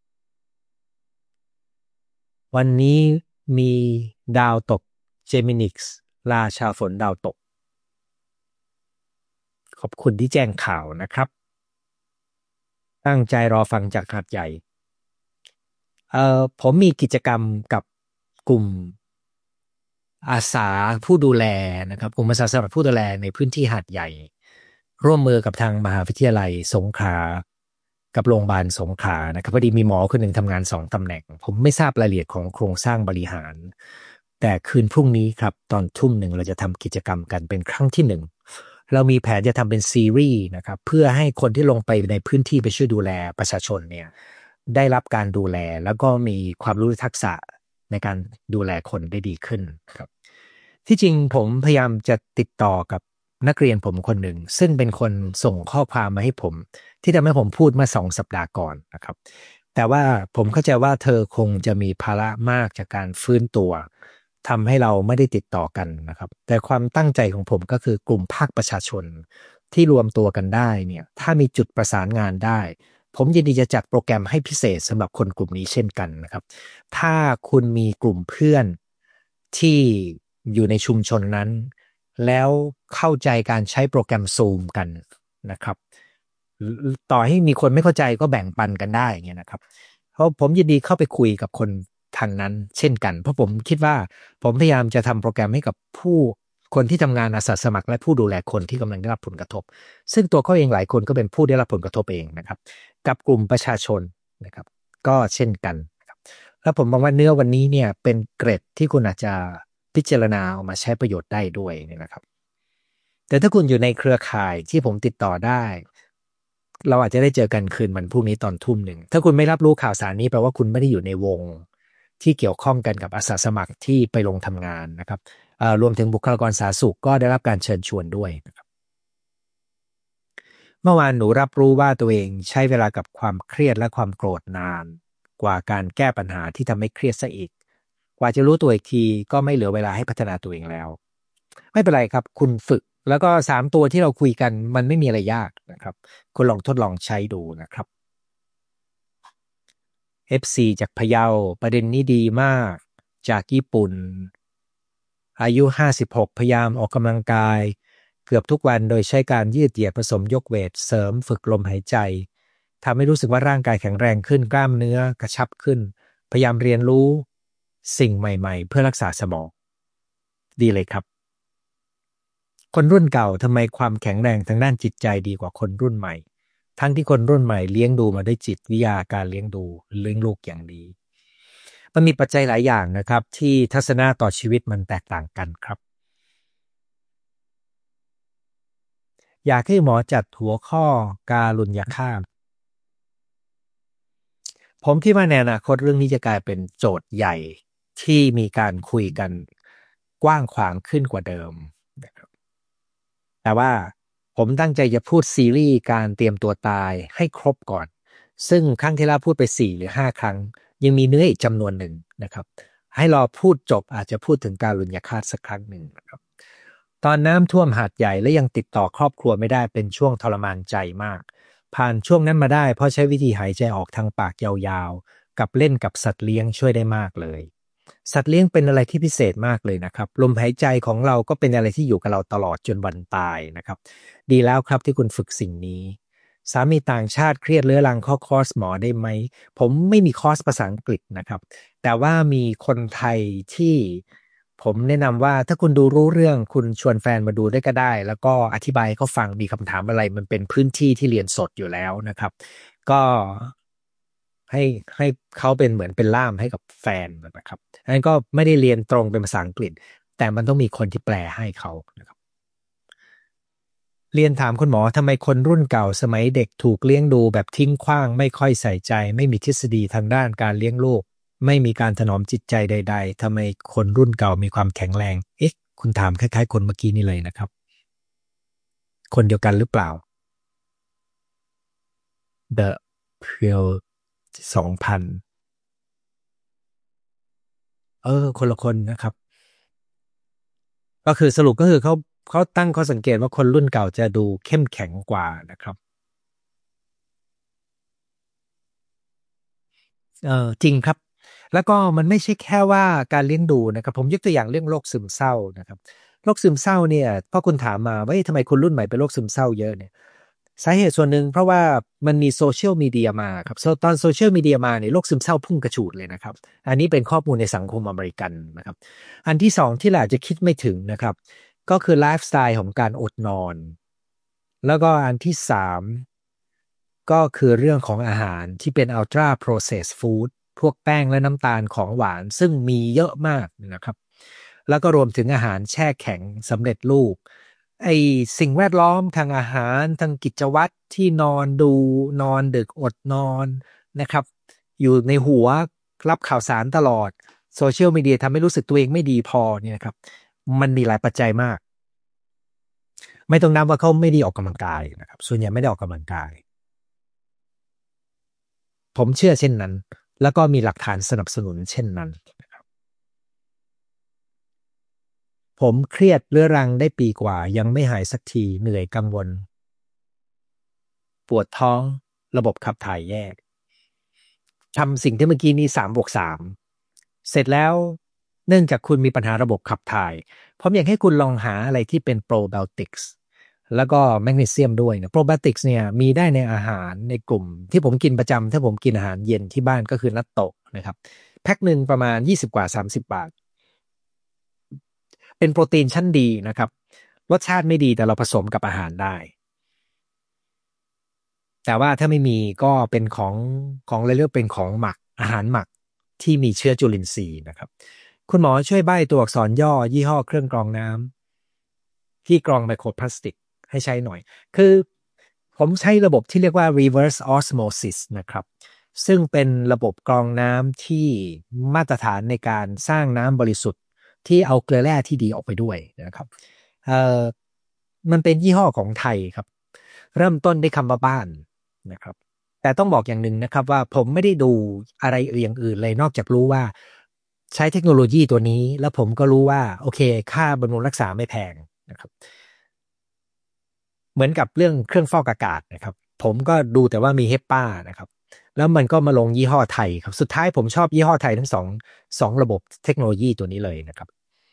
วันนี้มีดาวตกเจมินิกส์ราชาฝนดาวตกขอบคุณที่แจ้งข่าวนะครับตั้งใจรอฟังจากหาดใหญ่เอ่อผมมีกิจกรรมกับกลุ่มอาสาผู้ดูแลนะครับกลุ่มอาสาสมัครผู้ดูแลในพื้นที่หาดใหญ่ร่วมมือกับทางมหาวิทยาลัยสงขลากับโรงพยาบาลสงขลานะครับพอดีมีหมอคนหนึ่งทำงานสองตำแหน่งผมไม่ทราบรายละเอียดของโครงสร้างบริหารแต่คืนพรุ่งนี้ครับตอนทุ่มหนึ่งเราจะทำกิจกรรมกันเป็นครั้งที่หนึ่งเรามีแผนจะทำเป็นซีรีส์นะครับเพื่อให้คนที่ลงไปในพื้นที่ไปช่วยดูแลประชาชนเนี่ยได้รับการดูแลแล้วก็มีความรู้ทักษะในการดูแลคนได้ดีขึ้นครับที่จริงผมพยายามจะติดต่อกับนักเรียนผมคนหนึ่งซึ่งเป็นคนส่งข้อความมาให้ผมที่ทำให้ผมพูดเมื่อสองสัปดาห์ก่อนนะครับแต่ว่าผมเข้าใจว่าเธอคงจะมีภาระมากจากการฟื้นตัวทำให้เราไม่ได้ติดต่อกันนะครับแต่ความตั้งใจของผมก็คือกลุ่มภาคประชาชนที่รวมตัวกันได้เนี่ยถ้ามีจุดประสานงานได้ผมยินดีจะจัดโปรแกรมให้พิเศษสำหรับคนกลุ่มนี้เช่นกันนะครับถ้าคุณมีกลุ่มเพื่อนที่อยู่ในชุมชนนั้นแล้วเข้าใจการใช้โปรแกรม Zoom กันนะครับต่อให้มีคนไม่เข้าใจก็แบ่งปันกันได้อย่างเงี้ยนะครับเพราะผมยินดีเข้าไปคุยกับคนทางนั้นเช่นกันเพราะผมคิดว่าผมพยายามจะทำโปรแกรมให้กับผู้คนที่ทำงานอาสาสมัครและผู้ดูแลคนที่กำลังได้รับผลกระทบซึ่งตัวเขาเองหลายคนก็เป็นผู้ได้รับผลกระทบเองนะครับกับกลุ่มประชาชนนะครับก็เช่นกันครับแล้วผมมองว่าเนื้อวันนี้เนี่ยเป็นเกร็ดที่คุณอาจจะพิจารณาเอามาใช้ประโยชน์ได้ด้วยนะครับแต่ถ้าคุณอยู่ในเครือข่ายที่ผมติดต่อได้เราอาจจะได้เจอกันคืนวันพรุ่งนี้ตอนทุ่มหนึ่งถ้าคุณไม่รับรู้ข่าวสารนี้แปลว่าคุณไม่ได้อยู่ในวงที่เกี่ยวข้องกันกับอาสาสมัครที่ไปลงทำงานนะครับรวมถึงบุคลากรสาธารณสุขก็ได้รับการเชิญชวนด้วยนะครับเมื่อวานหนูรับรู้ว่าตัวเองใช้เวลากับความเครียดและความโกรธนานกว่าการแก้ปัญหาที่ทำให้เครียดซะอีกกว่าจะรู้ตัวอีกทีก็ไม่เหลือเวลาให้พัฒนาตัวเองแล้วไม่เป็นไรครับคุณฝึกแล้วก็สามตัวที่เราคุยกันมันไม่มีอะไรยากนะครับคุณลองทดลองใช้ดูนะครับ เอฟ ซี จากพะเยาประเด็นนี้ดีมากจากญี่ปุ่นอายุห้าสิบหกพยายามออกกำลังกายเกือบทุกวันโดยใช้การยืดเหยียดผสมยกเวทเสริมฝึกลมหายใจทำให้รู้สึกว่าร่างกายแข็งแรงขึ้นกล้ามเนื้อกระชับขึ้นพยายามเรียนรู้สิ่งใหม่ๆเพื่อรักษาสมองดีเลยครับคนรุ่นเก่าทำไมความแข็งแรงทางด้านจิตใจดีกว่าคนรุ่นใหม่ทั้งที่คนรุ่นใหม่เลี้ยงดูมาด้วยจิตวิทยาการเลี้ยงดูเลี้ยงลูกอย่างดีมันมีปัจจัยหลายอย่างนะครับที่ทัศนะต่อชีวิตมันแตกต่างกันครับอยากให้หมอจัดหัวข้อการุญยฆาตผมคิดว่าในอนาคตเรื่องนี้จะกลายเป็นโจทย์ใหญ่ที่มีการคุยกันกว้างขวางขึ้นกว่าเดิมนะครับแต่ว่าผมตั้งใจจะพูดซีรีส์การเตรียมตัวตายให้ครบก่อนซึ่งครั้งที่แล้วพูดไปสี่หรือห้าครั้งยังมีเนื้ออีกจำนวนหนึ่งนะครับให้รอพูดจบอาจจะพูดถึงการุญยฆาตสักครั้งหนึ่งนะครับตอนน้ำท่วมหาดใหญ่และยังติดต่อครอบครัวไม่ได้เป็นช่วงทรมานใจมากผ่านช่วงนั้นมาได้เพราะใช้วิธีหายใจออกทางปากยาวๆกับเล่นกับสัตว์เลี้ยงช่วยได้มากเลยสัตว์เลี้ยงเป็นอะไรที่พิเศษมากเลยนะครับลมหายใจของเราก็เป็นอะไรที่อยู่กับเราตลอดจนวันตายนะครับดีแล้วครับที่คุณฝึกสิ่งนี้สามีต่างชาติเครียดเรื้อรังเข้าคอร์สหมอได้ไหมผมไม่มีคอร์สภาษาอังกฤษนะครับแต่ว่ามีคนไทยที่ผมแนะนำว่าถ้าคุณดูรู้เรื่องคุณชวนแฟนมาดูได้ก็ได้แล้วก็อธิบายให้เขาฟังมีคำถามอะไรมันเป็นพื้นที่ที่เรียนสดอยู่แล้วนะครับก็ให้ให้เขาเป็นเหมือนเป็นล่ามให้กับแฟนนะครับอันนั้นก็ไม่ได้เรียนตรงเป็นภาษาอังกฤษแต่มันต้องมีคนที่แปลให้เขานะครับเรียนถามคุณหมอทำไมคนรุ่นเก่าสมัยเด็กถูกเลี้ยงดูแบบทิ้งขว้างไม่ค่อยใส่ใจไม่มีทฤษฎีทางด้านการเลี้ยงลูกไม่มีการถนอมจิตใจใดๆทำไมคนรุ่นเก่ามีความแข็งแรงเอ๊ะคุณถามคล้ายๆคนเมื่อกี้นี่เลยนะครับคนเดียวกันหรือเปล่า The Pure สองพันเออคนละคนนะครับก็คือสรุปก็คือเขาเขาตั้งข้อสังเกตว่าคนรุ่นเก่าจะดูเข้มแข็งกว่านะครับเออจริงครับแล้วก็มันไม่ใช่แค่ว่าการเลี้ยงดูนะครับผมยกตัวอย่างเรื่องโรคซึมเศร้านะครับโรคซึมเศร้าเนี่ยพอคุณถามมาว่าทำไมคนรุ่นใหม่เป็นโรคซึมเศร้าเยอะเนี่ยสาเหตุส่วนหนึ่งเพราะว่ามันมีโซเชียลมีเดียมาครับตอนโซเชียลมีเดียมาเนี่ยโรคซึมเศร้าพุ่งกระฉูดเลยนะครับอันนี้เป็นข้อมูลในสังคมอเมริกันนะครับอันที่สองที่เราอาจจะคิดไม่ถึงนะครับก็คือไลฟ์สไตล์ของการอดนอนแล้วก็อันที่สามก็คือเรื่องของอาหารที่เป็น ultra processed food พวกแป้งและน้ำตาลของหวานซึ่งมีเยอะมากนะครับแล้วก็รวมถึงอาหารแช่แข็งสำเร็จรูปไอสิ่งแวดล้อมทางอาหารทางกิจวัตรที่นอนดูนอนดึกอดนอนนะครับอยู่ในหัวรับข่าวสารตลอดโซเชียลมีเดียทำให้รู้สึกตัวเองไม่ดีพอเนี่ยนะครับมันมีหลายปัจจัยมากไม่ต้องนับว่าเขาไม่ได้ออกกำลังกายนะครับส่วนใหญ่ไม่ได้ออกกำลังกายผมเชื่อเช่นนั้นแล้วก็มีหลักฐานสนับสนุนเช่นนั้น ผมเครียดเรื้อรังได้ปีกว่ายังไม่หายสักทีเหนื่อยกังวลปวดท้องระบบขับถ่ายแย่ทำสิ่งที่เมื่อกี้นี้สามบวกสามเสร็จแล้วเนื่องจากคุณมีปัญหาระบบขับถ่ายผมอยากให้คุณลองหาอะไรที่เป็นโปรไบโอติกส์แล้วก็แมกนีเซียมด้วยนะโปรไบโอติกส์เนี่ยมีได้ในอาหารในกลุ่มที่ผมกินประจำถ้าผมกินอาหารเย็นที่บ้านก็คือนัตโตะนะครับแพ็คหนึ่งประมาณยี่สิบกว่าสามสิบบาท เป็นโปรตีนชั้นดีนะครับรสชาติไม่ดีแต่เราผสมกับอาหารได้แต่ว่าถ้าไม่มีก็เป็นของของเรียกเป็นของหมักอาหารหมักที่มีเชื้อจุลินทรีย์นะครับคุณหมอช่วยใบ้ตัวอักษรย่อยี่ห้อเครื่องกรองน้ำที่กรองไมโครพลาสติกให้ใช้หน่อยคือผมใช้ระบบที่เรียกว่า reverse osmosis นะครับซึ่งเป็นระบบกรองน้ำที่มาตรฐานในการสร้างน้ำบริสุทธิ์ที่เอาเกลือแร่ที่ดีออกไปด้วยนะครับเอ่อมันเป็นยี่ห้อของไทยครับเริ่มต้นด้วยคำว่าบ้านนะครับแต่ต้องบอกอย่างหนึ่งนะครับว่าผมไม่ได้ดูอะไรอย่างอื่นเลยนอกจากรู้ว่าใช้เทคโนโลยีตัวนี้แล้วผมก็รู้ว่าโอเคค่าบำรุงรักษาไม่แพงนะครับเหมือนกับเรื่องเครื่องฟอกอากาศนะครับผมก็ดูแต่ว่ามีเฮปป้านะครับแล้วมันก็มาลงยี่ห้อไทยครับสุดท้ายผมชอบยี่ห้อไทยทั้งสองสองระบบเทคโนโลยีตัวนี้เลยนะครับ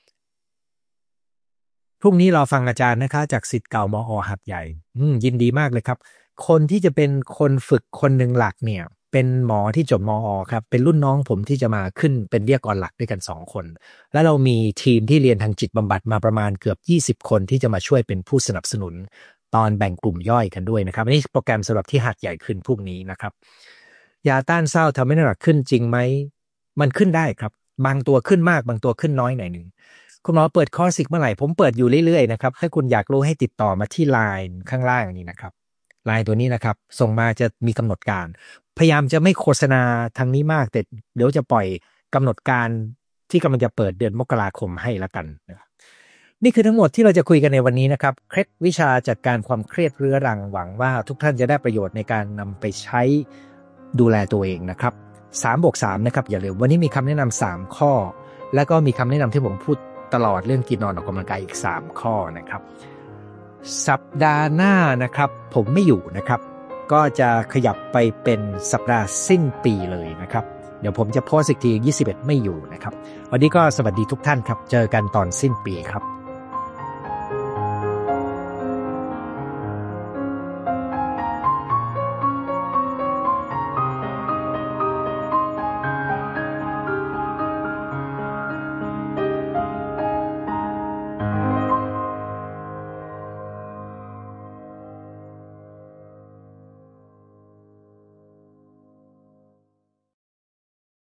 พรุ่งนี้รอฟังอาจารย์นะคะจากศิษย์เก่ามอหัดใหญ่อืมยินดีมากเลยครับคนที่จะเป็นคนฝึกคนหนึ่งหลักเนี่ยเป็นหมอที่จบมอครับเป็นรุ่นน้องผมที่จะมาขึ้นเป็นวิทยากรหลักด้วยกันสองคนแล้วเรามีทีมที่เรียนทางจิตบำบัดมาประมาณเกือบยี่สิบคนที่จะมาช่วยเป็นผู้สนับสนุนตอนแบ่งกลุ่มย่อยกันด้วยนะครับอันนี้โปรแกรมสำหรับที่หัดใหญ่ขึ้นพรุ่งนี้นะครับยาต้านเศร้าทำให้น้ำหนักขึ้นจริงไหมมันขึ้นได้ครับบางตัวขึ้นมากบางตัวขึ้นน้อยหน่อยหนึ่ง คุณหมอเปิดคอร์สอีกเมื่อไหร่ผมเปิดอยู่เรื่อยๆนะครับถ้าคุณอยากรู้ให้ติดต่อมาที่ไลน์ข้างล่างนี้นะครับไลน์ตัวนี้นะครับส่งมาจะมีกำหนดการพยายามจะไม่โฆษณาทางนี้มากแต่เดี๋ยวจะปล่อยกำหนดการที่กำลังจะเปิดเดือนมกราคมให้ละกันนะครับนี่คือทั้งหมดที่เราจะคุยกันในวันนี้นะครับเคล็ดวิชาจัดการความเครียดเรื้อรังหวังว่าทุกท่านจะได้ประโยชน์ในการนำไปใช้ดูแลตัวเองนะครับสามบวกสามนะครับอย่าลืมวันนี้มีคำแนะนำสามข้อแล้วก็มีคำแนะนำที่ผมพูดตลอดเรื่องกินนอนออกกำลังกายอีกสามข้อนะครับสัปดาห์หน้านะครับผมไม่อยู่นะครับก็จะขยับไปเป็นสัปดาห์สิ้นปีเลยนะครับเดี๋ยวผมจะโพสต์อีกทียี่สิบเอ็ดไม่อยู่นะครับวันนี้ก็สวัสดีทุกท่านครับเจอกันตอนสิ้นปีครับ